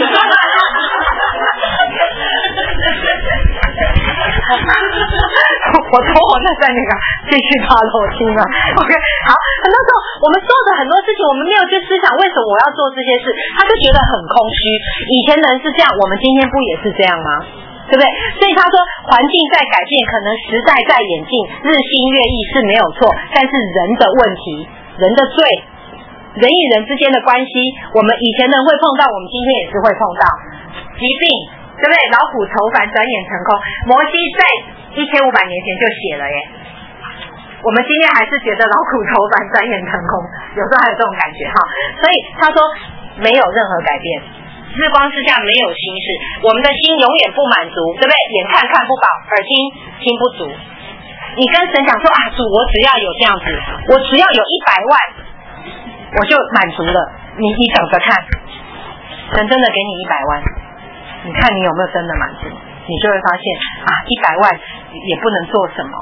我多活那3年继续爬楼梯嘛。OK， 好，很多时候我们做的很多事情，我们没有去思想为什么我要做这些事，他就觉得很空虚。以前人是这样，我们今天不也是这样吗？对不对？所以他说环境在改变，可能时代在演进，日新月异是没有错，但是人的问题，人的罪，人与人之间的关系，我们以前人会碰到，我们今天也是会碰到。疾病，对不对？劳苦愁烦，转眼成空。摩西在1500年前就写了耶。我们今天还是觉得劳苦愁烦，转眼成空，有时候还有这种感觉所以他说没有任何改变，日光之下没有心事，我们的心永远不满足，对不对？眼看看不饱，耳听听不足。你跟神讲说主，我只要有这样子，我只要有100万，我就满足了。你等着看， 神真的给你100万，你看你有没有真的满足？你就会发现啊，100万也不能做什么，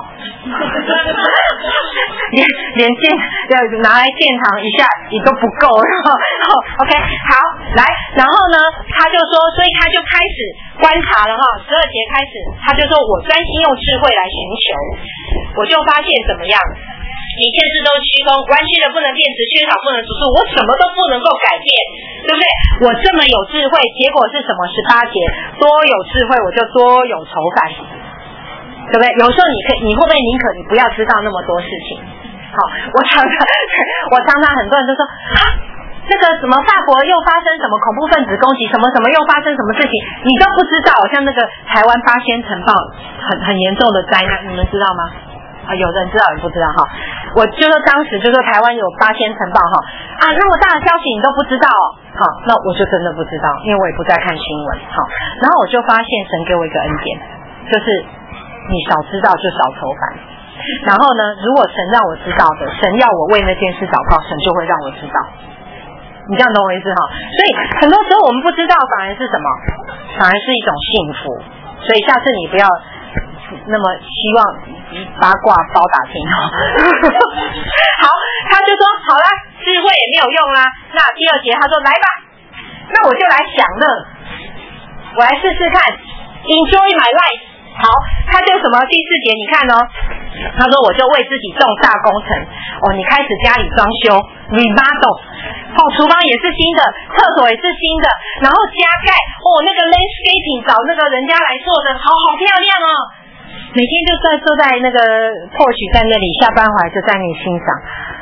连拿来建堂一下也都不够。然后 OK 好来，然后呢，他就说，所以他就开始观察了哈，12节开始，他就说我专心用智慧来寻求，我就发现怎么样？一切事都虚空，弯曲的不能变直，缺少不能主数，我什么都不能够改变，对不对？我这么有智慧，结果是什么？18节，多有智慧，我就多有愁烦，对不对？有时候你会不会宁可你不要知道那么多事情？好，我常常很多人就说啊，这个什么法国又发生什么恐怖分子攻击，什么什么又发生什么事情，你都不知道。像那个台湾八仙尘爆很严重的灾难，你们知道吗？有人知道，有人不知道哈。我就说当时就说台湾有8仙尘爆哈那么大的消息你都不知道好，那我就真的不知道，因为我也不再看新闻好。然后我就发现神给我一个恩典，就是你少知道就少愁烦。然后呢，如果神让我知道的，神要我为那件事祷告，神就会让我知道。你这样懂我意思哈？所以很多时候我们不知道，反而是什么？反而是一种幸福。所以下次你不要那么希望八卦包打听好，他就说好啦，智慧也没有用啦。那第2节他说来吧，那我就来享乐，我来试试看 ，enjoy my life。好，他就什么？第4节你看他说我就为自己重大工程你开始家里装修 remodel， 厨房也是新的，厕所也是新的，然后加盖那个 landscaping 找那个人家来做的，好漂亮每天就坐在那个porch在那里，下班回来就在那里欣赏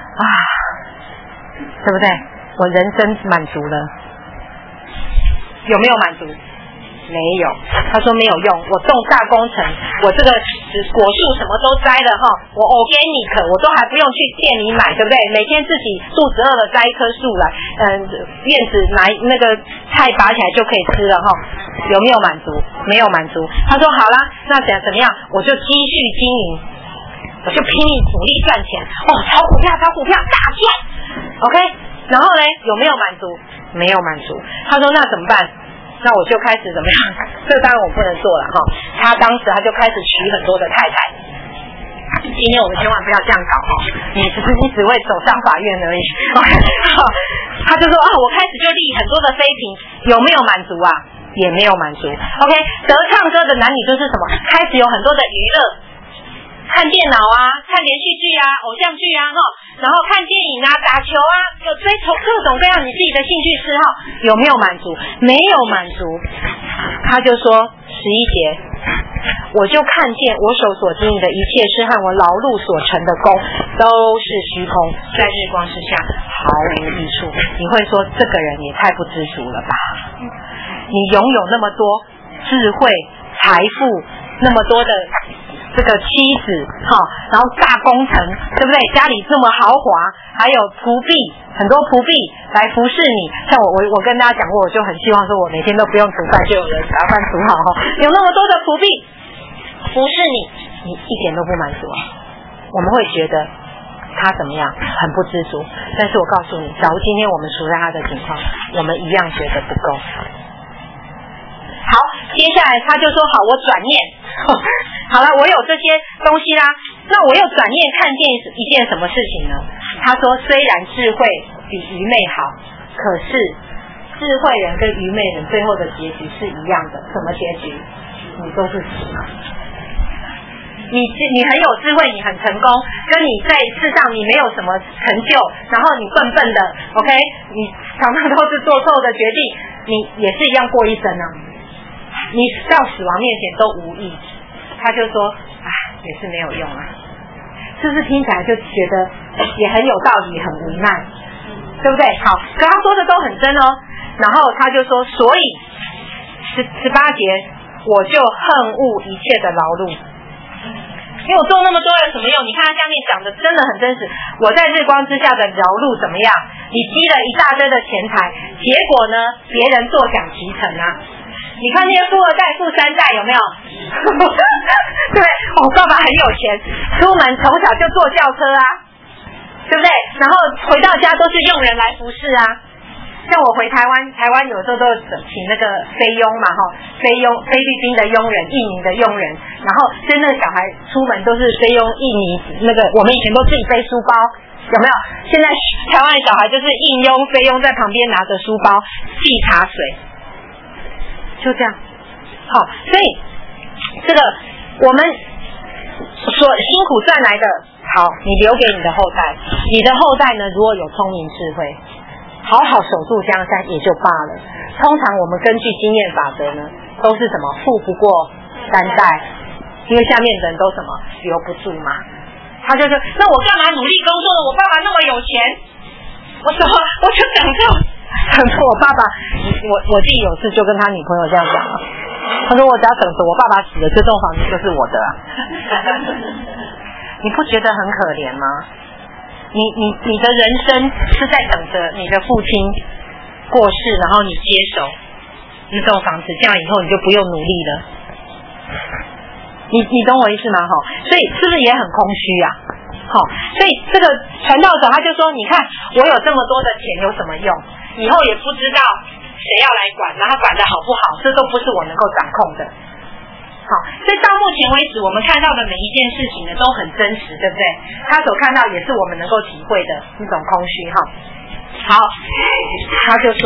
对不对？我人生满足了，有没有满足？没有，他说没有用，我种大工程，我这个果树什么都摘了我 organic， 我都还不用去店里买，对不对？每天自己肚子饿了摘一棵树来，院子拿那个菜拔起来就可以吃了有没有满足？没有满足。他说好啦，那怎么样？我就继续经营，我就拼命努力赚钱炒股票大赚 OK， 然后呢，有没有满足？没有满足。他说那怎么办？那我就开始怎么样？这当然我不能做了他当时他就开始娶很多的太太。今天我们千万不要这样搞你只会走上法院而已他就说我开始就立很多的妃嫔，有没有满足啊？也没有满足。OK， 得唱歌的男女就是什么？开始有很多的娱乐，看电脑看连续剧偶像剧然后看电影打球有追求各种各样你自己的兴趣嗜好，有没有满足？没有满足。他就说11节，我就看见我手所经营的一切是和我劳碌所成的功都是虚空，在日光之下毫无益处。你会说这个人也太不知足了吧？你拥有那么多智慧财富，那么多的这个妻子然后大工程，对不对？家里这么豪华，还有仆婢，很多仆婢来服侍你。像我跟大家讲过，我就很希望说我每天都不用煮饭，就有人把饭煮好有那么多的仆婢服侍你一点都不满足我们会觉得他怎么样，很不知足。但是我告诉你，假如今天我们处在他的情况，我们一样觉得不够。好，接下来他就说好，我转念好了，我有这些东西啦，那我又转念看见一件什么事情呢？他说虽然智慧比愚昧好，可是智慧人跟愚昧人最后的结局是一样的。什么结局？你都是死了。你很有智慧，你很成功，跟你在世上你没有什么成就，然后你笨笨的 OK， 你常常都是做错的决定，你也是一样过一生你到死亡面前都无益。他就说也是没有用是不是听起来就觉得也很有道理，很无奈，对不对？好，可他说的都很真然后他就说，所以18节我就恨恶一切的劳碌，因为我做那么多有什么用？你看他下面讲的真的很真实。我在日光之下的劳碌怎么样？你积了一大堆的钱财，结果呢，别人坐享其成你看那些富二代、富三代有没有？对，爸爸很有钱，出门从小就坐轿车对不对？然后回到家都是佣人来服侍像我回台湾有时候都请那个菲佣嘛菲律宾的佣人、印尼的佣人，然后所以那个小孩出门都是菲佣、印尼那个，我们以前都自己背书包，有没有？现在台湾的小孩就是印佣、菲佣在旁边拿着书包递茶水，就这样。好，所以这个我们所辛苦赚来的，好，你留给你的后代，你的后代呢，如果有聪明智慧，好好守住江山也就罢了。通常我们根据经验法则呢，都是什么富不过三代，因为下面的人都什么留不住嘛。他就说，那我干嘛努力工作呢？我爸爸那么有钱，我就等着我爸爸。我弟有次就跟他女朋友这样讲了，他说我只要等着我爸爸死了，这栋房子就是我的啊。你不觉得很可怜吗？你的人生是在等着你的父亲过世，然后你接手一栋房子，这样以后你就不用努力了。你懂我意思吗？所以是不是也很空虚啊？所以这个传道者他就说，你看我有这么多的钱有什么用？以后也不知道谁要来管，然后管得好不好，这都不是我能够掌控的。好，所以到目前为止我们看到的每一件事情呢都很真实，对不对？他所看到也是我们能够体会的一种空虚。好，他就说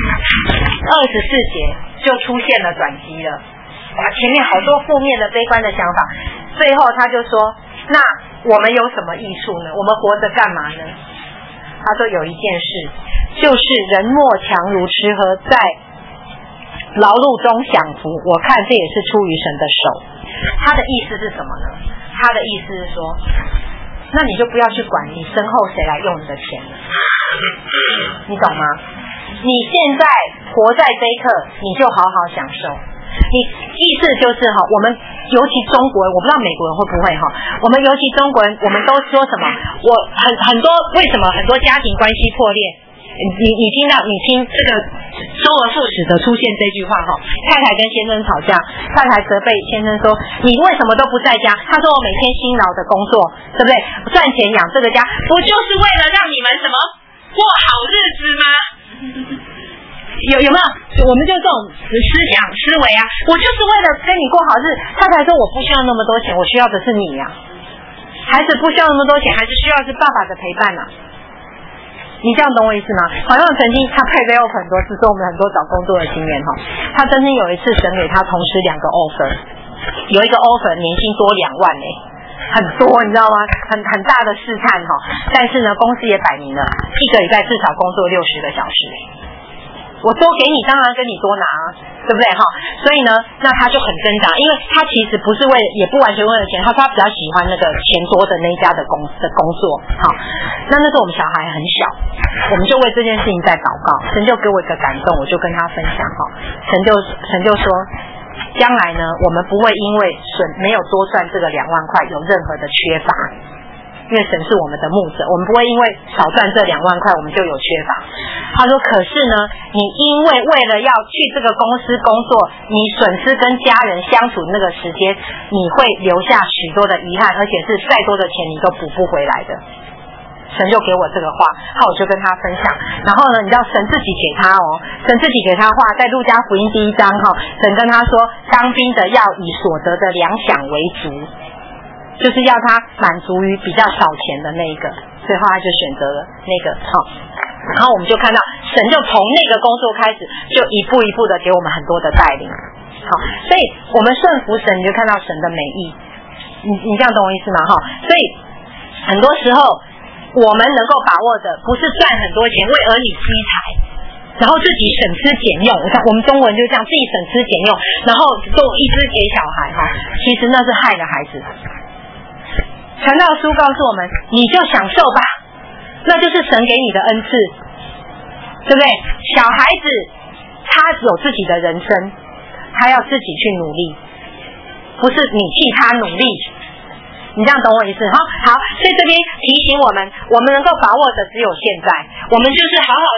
24节就出现了转机了。哇，前面好多负面的悲观的想法，最后他就说，那我们有什么益处呢？我们活着干嘛呢？他说有一件事，就是人莫强如吃喝，在劳碌中享福，我看这也是出于神的手。他的意思是什么呢？他的意思是说，那你就不要去管你身后谁来用你的钱了，你懂吗？你现在活在这一刻，你就好好享受。你意思就是我们尤其中国人，我不知道美国人会不会我们尤其中国人，我们都说什么？我很多为什么很多家庭关系破裂？你听这个周而复始的出现这句话太太跟先生吵架，太太责备先生说，你为什么都不在家？他说我每天辛劳的工作，对不对？赚钱养这个家，不就是为了让你们什么过好日子吗？有没有？我们就这种思想思维啊，我就是为了跟你过好日子。太太说我不需要那么多钱，我需要的是你啊。孩子不需要那么多钱，孩子需要是爸爸的陪伴啊。你这样懂我意思吗？好像曾经他配备很多次，说我们很多找工作的经验他曾经有一次神给他同时2个 offer， 有一个 offer 年薪多2万很多你知道吗？很大的试探但是呢公司也摆明了一个礼拜至少工作60个小时。我多给你，当然跟你多拿，对不对所以呢，那他就很挣扎，因为他其实不是也不完全为了钱，他说他比较喜欢那个钱多的那一家的工作。那时候我们小孩很小，我们就为这件事情在祷告，神就给我一个感动，我就跟他分享神就说，将来呢，我们不会因为没有多赚这个2万块有任何的缺乏。因为神是我们的牧者，我们不会因为少赚这2万块我们就有缺乏。他说可是呢，你因为了要去这个公司工作，你损失跟家人相处那个时间，你会留下许多的遗憾，而且是再多的钱你都补不回来的。神就给我这个话，我就跟他分享。然后呢，你知道神自己给他神自己给他话，在路加福音第1章神跟他说，当兵的要以所得的粮饷为足，就是要他满足于比较少钱的那一个，所以后来就选择了那个然后我们就看到神就从那个工作开始，就一步一步的给我们很多的带领。所以我们顺服神，你就看到神的美意。你这样懂我意思吗？所以很多时候我们能够把握的不是赚很多钱为儿女积财，然后自己省吃俭用。我们中国人就这样，自己省吃俭用，然后都一直给小孩其实那是害了孩子。传道书告诉我们，你就享受吧，那就是神给你的恩赐，对不对？小孩子他有自己的人生，他要自己去努力，不是你替他努力。你这样懂我意思？好，所以这边提醒我们能够把握的只有现在，我们就是好好的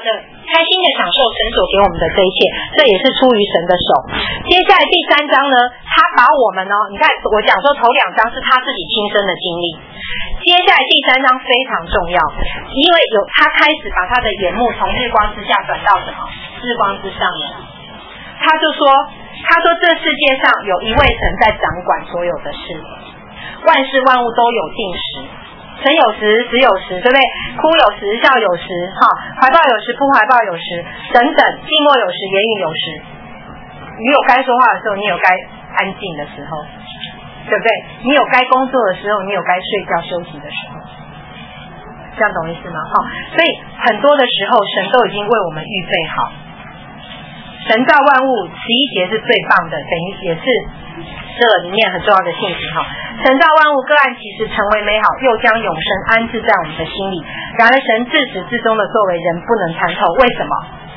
开心的享受神所给我们的这一切，这也是出于神的手。接下来第3章呢，他把我们你看我讲说头2章是他自己亲身的经历，接下来第3章非常重要，因为他开始把他的眼目从日光之下转到什么？日光之上面。他说这世界上有一位神在掌管所有的事，万事万物都有定时，成有时，死有时，对不对？哭有时，笑有时，怀抱有时，不怀抱有时，等等，静默有时，言语有时。你有该说话的时候，你有该安静的时候，对不对？你有该工作的时候，你有该睡觉休息的时候，这样懂意思吗？所以很多的时候，神都已经为我们预备好。神造万物，11节是最棒的，等于也是这里面很重要的信息神造万物，各按其时成为美好，又将永生安置在我们的心里。然而神自始至终的作为，人不能参透。为什么？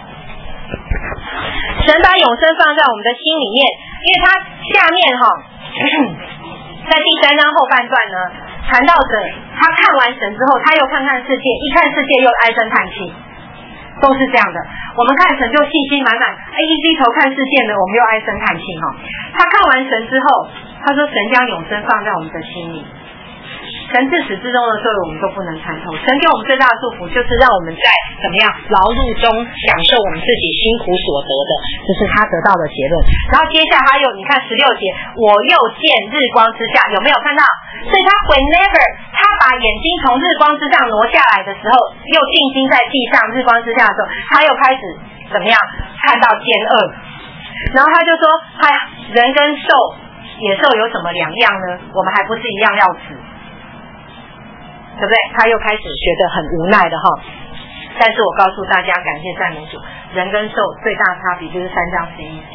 神把永生放在我们的心里面，因为他下面在第3章后半段呢，谈到着他看完神之后，他又看看世界，一看世界又唉声叹气，都是这样的。我们看神就信心满满，一低头看世界呢，我们又唉声叹气他看完神之后，他说神将永生放在我们的心里，神自始至终的作为我们都不能参透。神给我们最大的祝福就是让我们在怎么样劳碌中享受我们自己辛苦所得的，这是他得到的结论。然后接下来还有你看16节，我又见日光之下，有没有看到？所以他 whenever 他把眼睛从日光之上挪下来的时候，又定睛在地上日光之下的时候，他又开始怎么样看到奸恶，然后他就说人跟野兽有什么两样呢？我们还不是一样要死，对不对？他又开始觉得很无奈的但是我告诉大家，感谢赞美主，人跟兽最大差别就是3章11节，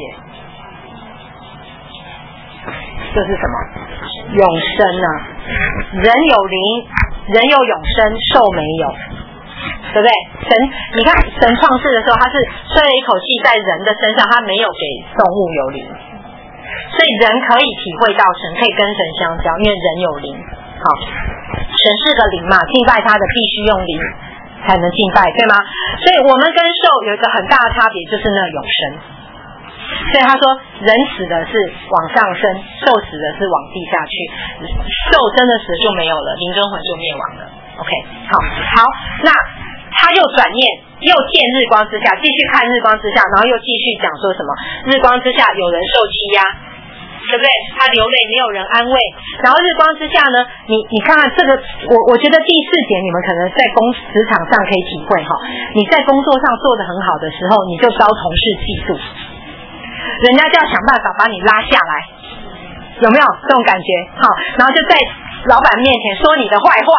就是什么？永生啊！人有灵，人有永生，兽没有，对不对？你看神创世的时候，他是吹了一口气在人的身上，他没有给动物有灵，所以人可以体会到神，可以跟神相交，因为人有灵。神是个灵嘛，敬拜他的必须用灵才能敬拜，对吗？所以我们跟兽有一个很大的差别，就是那永生。所以他说人死的是往上升，兽死的是往地下去，兽真的死就没有了，灵跟魂就灭亡了。 OK， 好，那他又转念又见日光之下，继续看日光之下，然后又继续讲说什么日光之下有人受欺压，对不对？他流泪没有人安慰。然后日光之下呢，你看看这个，我觉得第4节你们可能在职场上可以体会你在工作上做得很好的时候，你就遭同事嫉妒，人家就要想办法把你拉下来，有没有这种感觉？然后就在老板面前说你的坏话，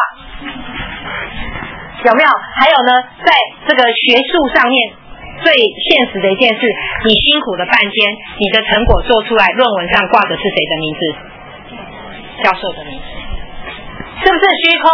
有没有？还有呢，在这个学术上面最现实的一件事，你辛苦了半天，你的成果做出来，论文上挂的是谁的名字？教授的名字，是不是虚空？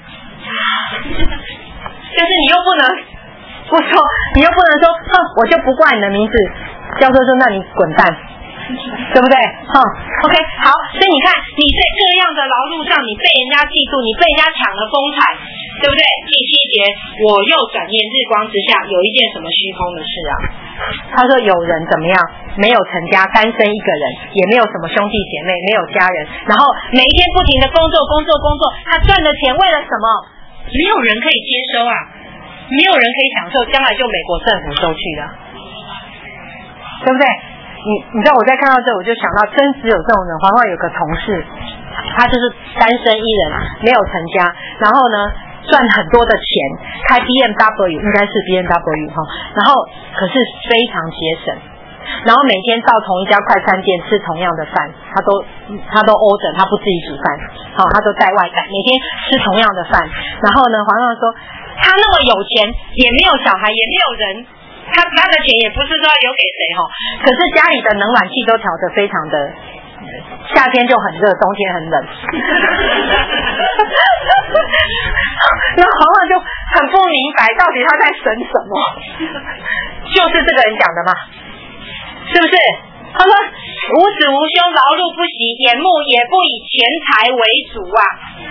就是你又不能不说，你又不能说我就不挂你的名字。教授说那你滚蛋，对不对？OK， 好，所以你看你在这样的劳碌上，你被人家嫉妒，你被人家抢了风采，对不对？第7节，我又转念日光之下有一件什么虚空的事啊？他说有人怎么样，没有成家，单身一个人，也没有什么兄弟姐妹，没有家人，然后每一天不停的工作，他赚的钱为了什么？没有人可以接收啊，没有人可以享受，将来就美国政府收去了，对不对？你知道我在看到这，我就想到真只有这种人。黄华有个同事，他就是单身一人，没有成家，然后呢赚很多的钱，开 BMW， 应该是 BMW 然后可是非常节省，然后每天到同一家快餐店吃同样的饭，他都 order， 他不自己煮饭，他都带外带，每天吃同样的饭。然后呢，黄华说他那么有钱，也没有小孩，也没有人。他的钱也不是说要留给谁可是家里的冷暖气都调得非常的，夏天就很热，冬天很冷。那黄黄就很不明白，到底他在省什么？就是这个人讲的嘛，是不是？他说无子无兄，劳碌不息，眼目也不以钱财为主啊，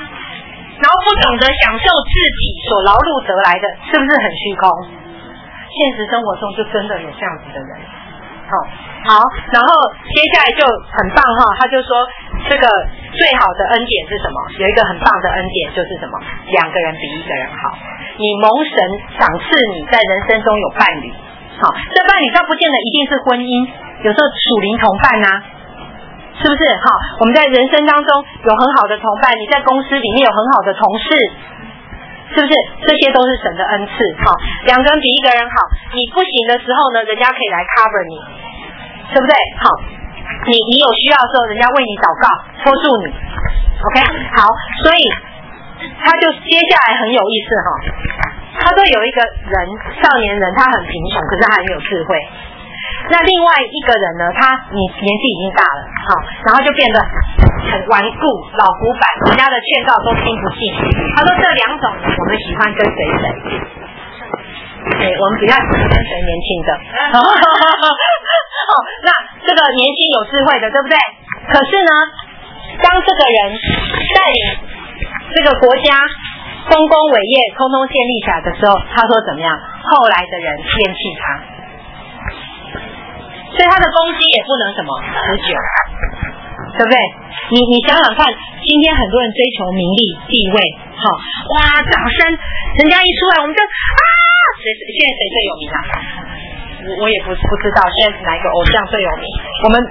然后不懂得享受自己所劳碌得来的，是不是很虚空？ 现实生活中就真的有这样子的人。好，然后接下来就很棒哈，他就说这个最好的恩典是什么？有一个很棒的恩典就是什么？两个人比一个人好。你蒙神赏赐你在人生中有伴侣，好，这伴侣倒不见得一定是婚姻，有时候属灵同伴啊，是不是？好，我们在人生当中有很好的同伴，你在公司里面有很好的同事，是不是？这些都是神的恩赐。好，两个人比一个人好，你不行的时候呢，人家可以来 cover 你，对不对？好，你有需要的时候，人家为你祷告，托住你。OK， 好，所以他就接下来很有意思哈。他说有一个人，少年人，他很贫穷，可是他很有智慧。那另外一个人呢，你年纪已经大了，好，然后就变得很顽固、老古板，人家的劝告都听不进。他说这两种人，我们喜欢跟随谁？对，我们比较喜欢跟随年轻的。那这个年轻有智慧的，对不对？可是呢，当这个人带领这个国家丰功伟业、通通建立起来的时候，他说怎么样？后来的人厌弃他，所以他的攻击也不能什么持久，对不对？你想想看，今天很多人追求名利地位，好，哇，掌声，人家一出来我们就现在谁最有名啊？我也不知道现在是哪一个偶像最有名。我们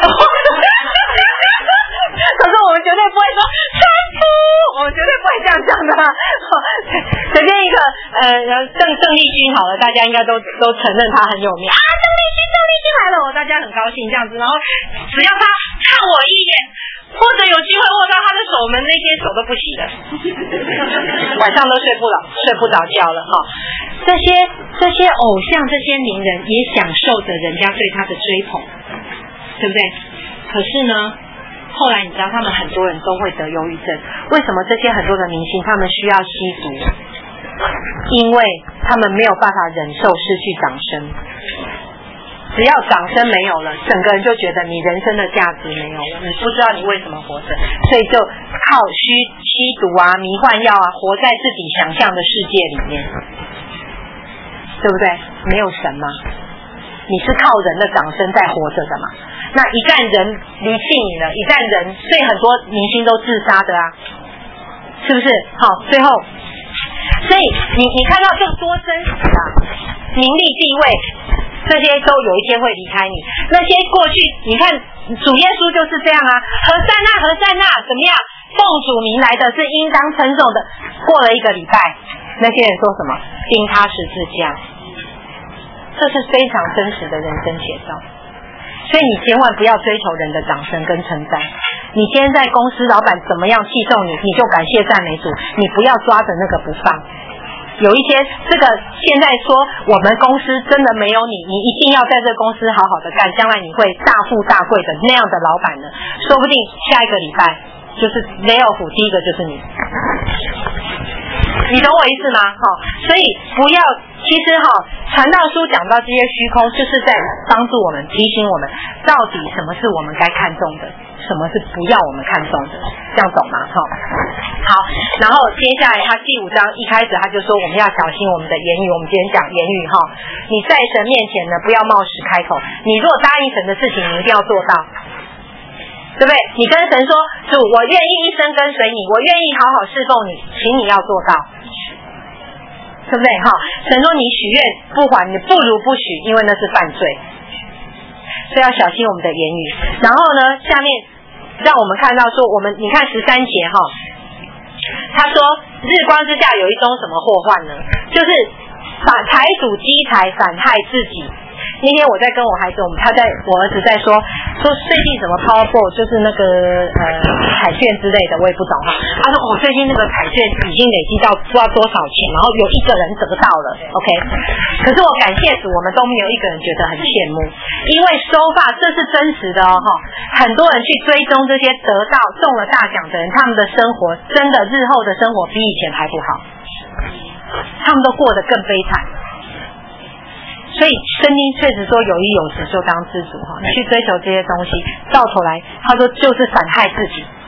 可是我们绝对不会说川普，我们绝对不会这样讲的。随便一个郑丽君好了，大家应该都承认他很有名啊，郑丽君来了，大家很高兴这样子。然后只要他看我一眼，或者有机会握到他的手，我们那些手都不洗了，晚上都睡不着觉了哈。这些偶像，这些名人也享受着人家对他的追捧，对不对？可是呢，后来你知道他们很多人都会得忧郁症，为什么这些很多的明星他们需要吸毒？因为他们没有办法忍受失去掌声，只要掌声没有了，整个人就觉得你人生的价值没有了，你不知道你为什么活着，所以就靠吸毒啊、迷幻药啊，活在自己想象的世界里面，对不对？没有神吗？你是靠人的掌声在活着的嘛？那一旦人离弃你了，一旦人，所以很多明星都自杀的啊，是不是？好，最后，所以你看到这个多真实啊，名利地位，这些都有一天会离开你。那些过去，你看主耶稣就是这样啊，何塞纳，怎么样？奉主名来的是应当称颂的。过了一个礼拜，那些人说什么？钉他十字架。这是非常真实的人生写照，所以你千万不要追求人的掌声跟称赞。你今天在公司，老板怎么样器重你，你就感谢赞美主，你不要抓着那个不放。有一天，这个现在说我们公司真的没有你，你一定要在这公司好好的干，将来你会大富大贵的那样的老板呢，说不定下一个礼拜就是lay off第一个就是你。你懂我意思吗？所以不要，其实传道书讲到这些虚空，就是在帮助我们，提醒我们到底什么是我们该看重的，什么是不要我们看重的，这样懂吗？好，然后接下来他第5章一开始他就说我们要小心我们的言语，我们今天讲言语你在神面前呢不要冒失开口，你若答应神的事情，你一定要做到。对不对？你跟神说，主，我愿意一生跟随你，我愿意好好侍奉你，请你要做到，对不对？神说你许愿不还，你不如不许，因为那是犯罪，所以要小心我们的言语。然后呢，下面让我们看到说，你看13节他说日光之下有一种什么祸患呢？就是财主积财反害自己。那天我在跟我孩子，我儿子在说最近什么 Powerball 就是那个彩券之类的，我也不懂他说最近那个彩券已经累积到不知道多少钱，然后有一个人得到了 OK， 可是我感谢主，我们都没有一个人觉得很羡慕，因为so far这是真实的很多人去追踪这些得到中了大奖的人，他们的生活真的日后的生活比以前还不好，他们都过得更悲惨。所以圣经确实说有衣有食就当知足你去追求这些东西，到头来他说就是反害自己。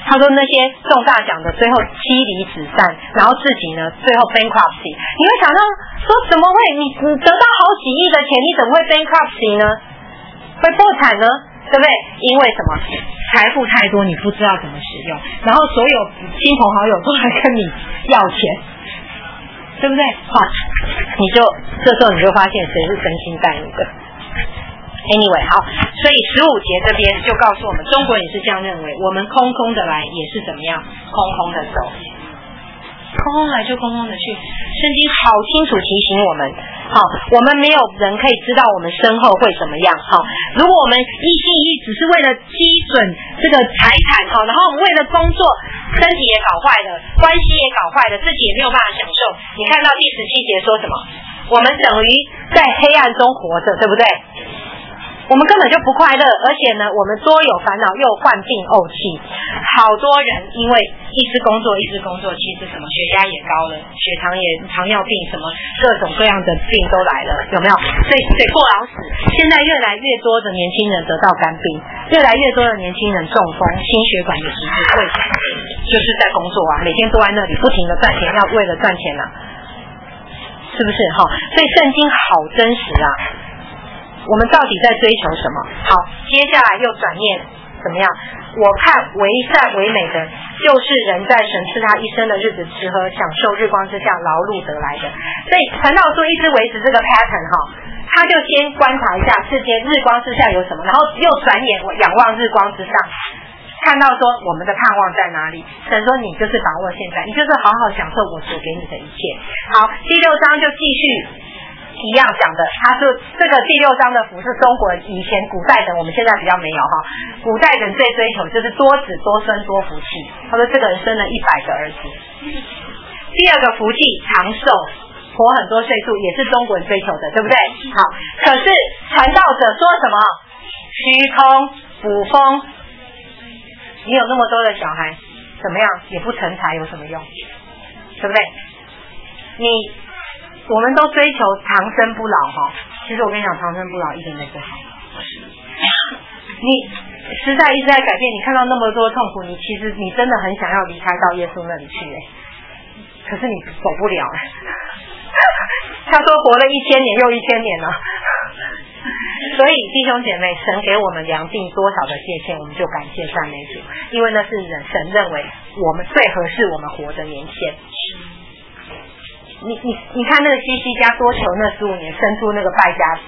他说那些中大奖的最后妻离子散，然后自己呢最后 bankruptcy。你会想到说怎么会你得到好几亿的钱，你怎么会 bankruptcy 呢？会破产呢？对不对？因为什么？财富太多，你不知道怎么使用，然后所有亲朋好友都来跟你要钱，对不对？好，你就这时候你就发现谁是真心待你的。Anyway， 好，所以15节这边就告诉我们，中国人也是这样认为，我们空空的来也是怎么样，空空的走，空空来就空空的去。圣经好清楚提醒我们，好，我们没有人可以知道我们身后会怎么样。好，如果我们一心一意只是为了基准这个财产，好，然后我们为了工作，身体也搞坏了，关系也搞坏了，自己也没有办法享受。你看到第17节说什么？我们等于在黑暗中活着，对不对？我们根本就不快乐，而且呢，我们多有烦恼，又患病怄气。好多人因为一直工作，其实什么血压也高了，血糖也糖尿病，什么各种各样的病都来了，有没有？所以水过劳死。现在越来越多的年轻人得到肝病，越来越多的年轻人中风、心血管的疾病，为什么？就是在工作啊，每天都在那里不停的赚钱，要为了赚钱啊，是不是？哈，所以圣经好真实啊。我们到底在追求什么？好，接下来又转念怎么样？我看为善为美的，就是人在神赐他一生的日子吃喝，享受日光之下劳碌得来的。所以传道书一直维持这个 pattern 哈，他就先观察一下世界日光之下有什么，然后又转眼仰望日光之上，看到说我们的盼望在哪里。神说你就是把握现在，你就是好好享受我所给你的一切。好，第6章就继续一样讲的，他说这个第6章的福是中国以前古代人，我们现在比较没有哈。古代人最追求就是多子多孙多福气。他说这个人生了100个儿子。第二个福气长寿，活很多岁数，也是中国人追求的，对不对？好，可是传道者说什么？虚空捕风，你有那么多的小孩，怎么样也不成才，有什么用？对不对？我们都追求长生不老哈，其实我跟你讲，长生不老一点都不好。你时代一直在改变，你看到那么多痛苦，其实你真的很想要离开到耶稣那里去可是你走不了他说活了1000年又1000年了所以弟兄姐妹，神给我们量定多少的界限，我们就感谢赞美主，因为那是神认为我们最合适我们活的年限。你看那个西西家多求那15年，生出那个败家子，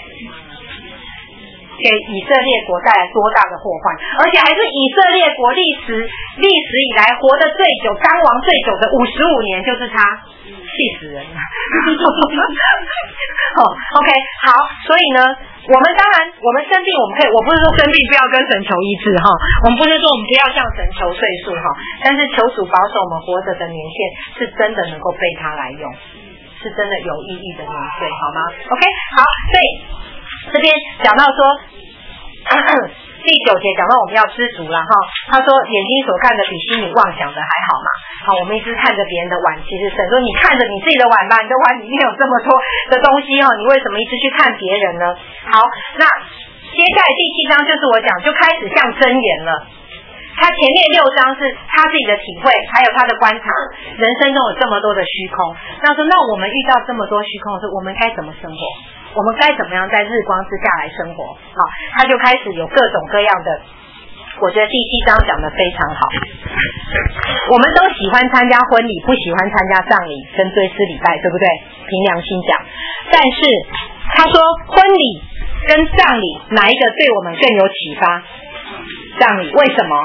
给以色列国带来多大的祸患，而且还是以色列国历史以来活得最久、当王最久的55年，就是他，气死人了。OK， 好，所以呢，我们当然我们生病，我不是说生病不要跟神求医治哈，我们不是说我们不要向神求岁数哈，但是求主保守我们活着的年限是真的能够被他来用，是真的有意义的年岁，好吗 ？OK， 好，所以这边讲到说第9节讲到我们要知足了哈，他说眼睛所看的比心里妄想的还好嘛。好，我们一直看着别人的碗，其实神说你看着你自己的碗吧，你的碗里面有这么多的东西你为什么一直去看别人呢？好，那接下来第7章就是我讲就开始像箴言了。他前面6章是他自己的体会，还有他的观察，人生中有这么多的虚空。那说那我们遇到这么多虚空的时候，我们该怎么生活？我们该怎么样在日光之下来生活？好，他就开始有各种各样的，我觉得第7章讲得非常好。我们都喜欢参加婚礼，不喜欢参加葬礼跟追思礼拜，对不对？凭良心讲，但是他说婚礼跟葬礼哪一个对我们更有启发？葬礼，为什么？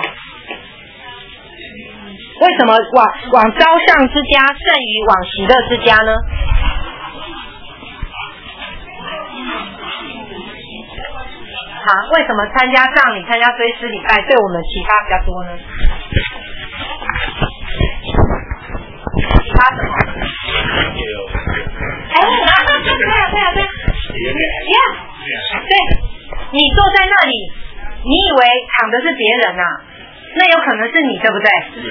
为什么往招上之家胜于往喜乐之家呢？为什么参加葬礼、参加追思礼拜对我们启发比较多呢？启发什么？对，你坐在那里，你以为躺的是别人啊，那有可能是你，对不对？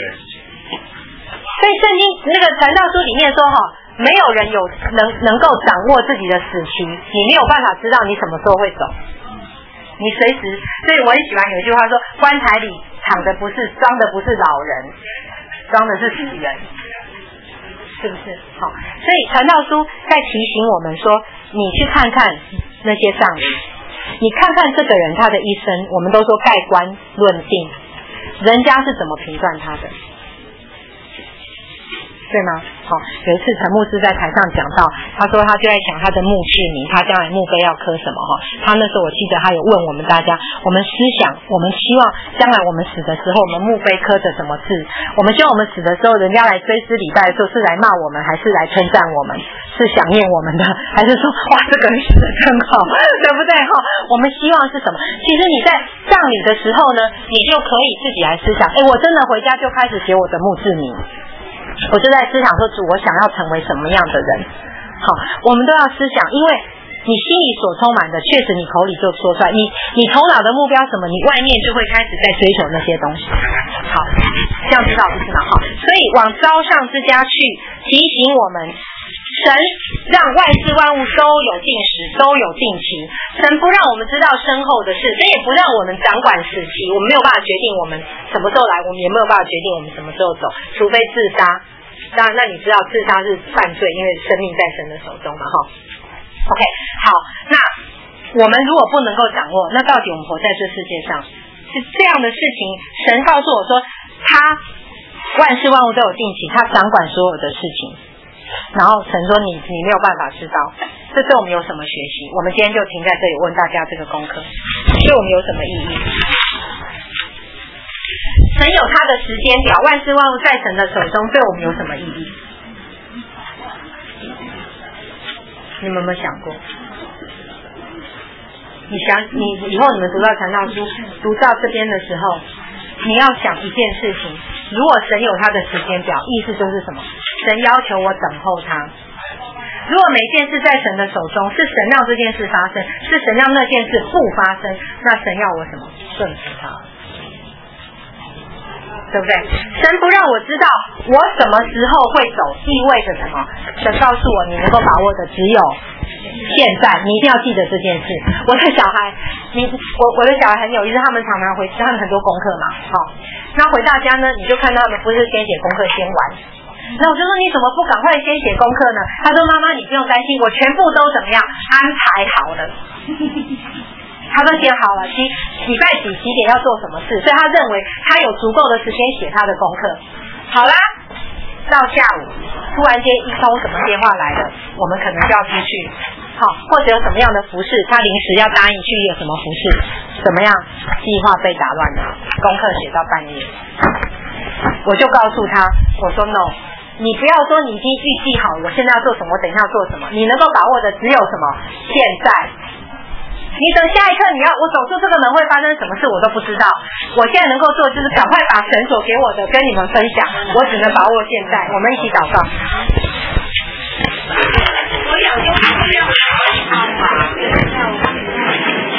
所以圣经那个传道书里面说没有人能够掌握自己的死期，你没有办法知道你什么时候会走。你随时，所以我很喜欢有一句话说，棺材里才躺的不是装的不是老人，装的是死人，是不是？好，所以传道书在提醒我们说，你去看看那些上礼，你看看这个人他的一生，我们都说盖棺论定，人家是怎么评断他的，对吗？好，有一次陈牧师在台上讲到，他说他就在想他的墓志铭，他将来墓碑要刻什么哈？他那时候我记得他有问我们大家，我们思想，我们希望将来我们死的时候，我们墓碑刻着什么字？我们希望我们死的时候，人家来追思礼拜的时候是来骂我们，还是来称赞我们？是想念我们的，还是说哇这个人死得真好，对不对哈？我们希望是什么？其实你在葬礼的时候呢，你就可以自己来思想，我真的回家就开始写我的墓志铭。我就在思想说，主，我想要成为什么样的人？好，我们都要思想，因为你心里所充满的，确实你口里就说出来。你头脑的目标什么，你外面就会开始在追求那些东西。好，这样知道不是吗？好，所以往招上之家去，提醒我们，神让万事万物都有定时，都有定期。神不让我们知道身后的事，神也不让我们掌管时期，我们没有办法决定我们什么时候来，我们也没有办法决定我们什么时候走，除非自杀。那你知道自杀是犯罪，因为生命在神的手中嘛，哈。OK， 好，那我们如果不能够掌握，那到底我们活在这世界上是这样的事情？神告诉我说，他万事万物都有定期，他掌管所有的事情。然后神说你没有办法知道，这对我们有什么学习？我们今天就停在这里问大家这个功课，对我们有什么意义？神有他的时间表，万事万物在神的手中，对我们有什么意义？你们有没有想过？你以后你们读到传道书，读到这边的时候，你要想一件事情，如果神有他的时间表，意思就是什么？神要求我等候他。如果每件事在神的手中，是神让这件事发生，是神让那件事不发生，那神要我什么？顺服他，对不对？神不让我知道我什么时候会走，意味着什么？神告诉我，你能够把握的只有现在，你一定要记得这件事。我的小孩，我的小孩很有意思，他们常常他们很多功课嘛，好，那回到家呢，你就看到他们不是先写功课先玩。那我就说你怎么不赶快先写功课呢？他说妈妈你不用担心，我全部都怎么样安排好了。他都写好了，礼拜几点要做什么事，所以他认为他有足够的时间写他的功课。好啦，到下午突然间一通什么电话来了，我们可能就要出去，好，或者有什么样的服饰，他临时要答应去有什么服饰，怎么样计划被打乱了，功课写到半夜。我就告诉他，我说 no， 你不要说你已经预计好我现在要做什么，我等一下要做什么，你能够把握的只有什么？现在。你等下一刻我走出这个门会发生什么事我都不知道，我现在能够做就是赶快把神所给我的跟你们分享，我只能把握现在。我们一起祷告。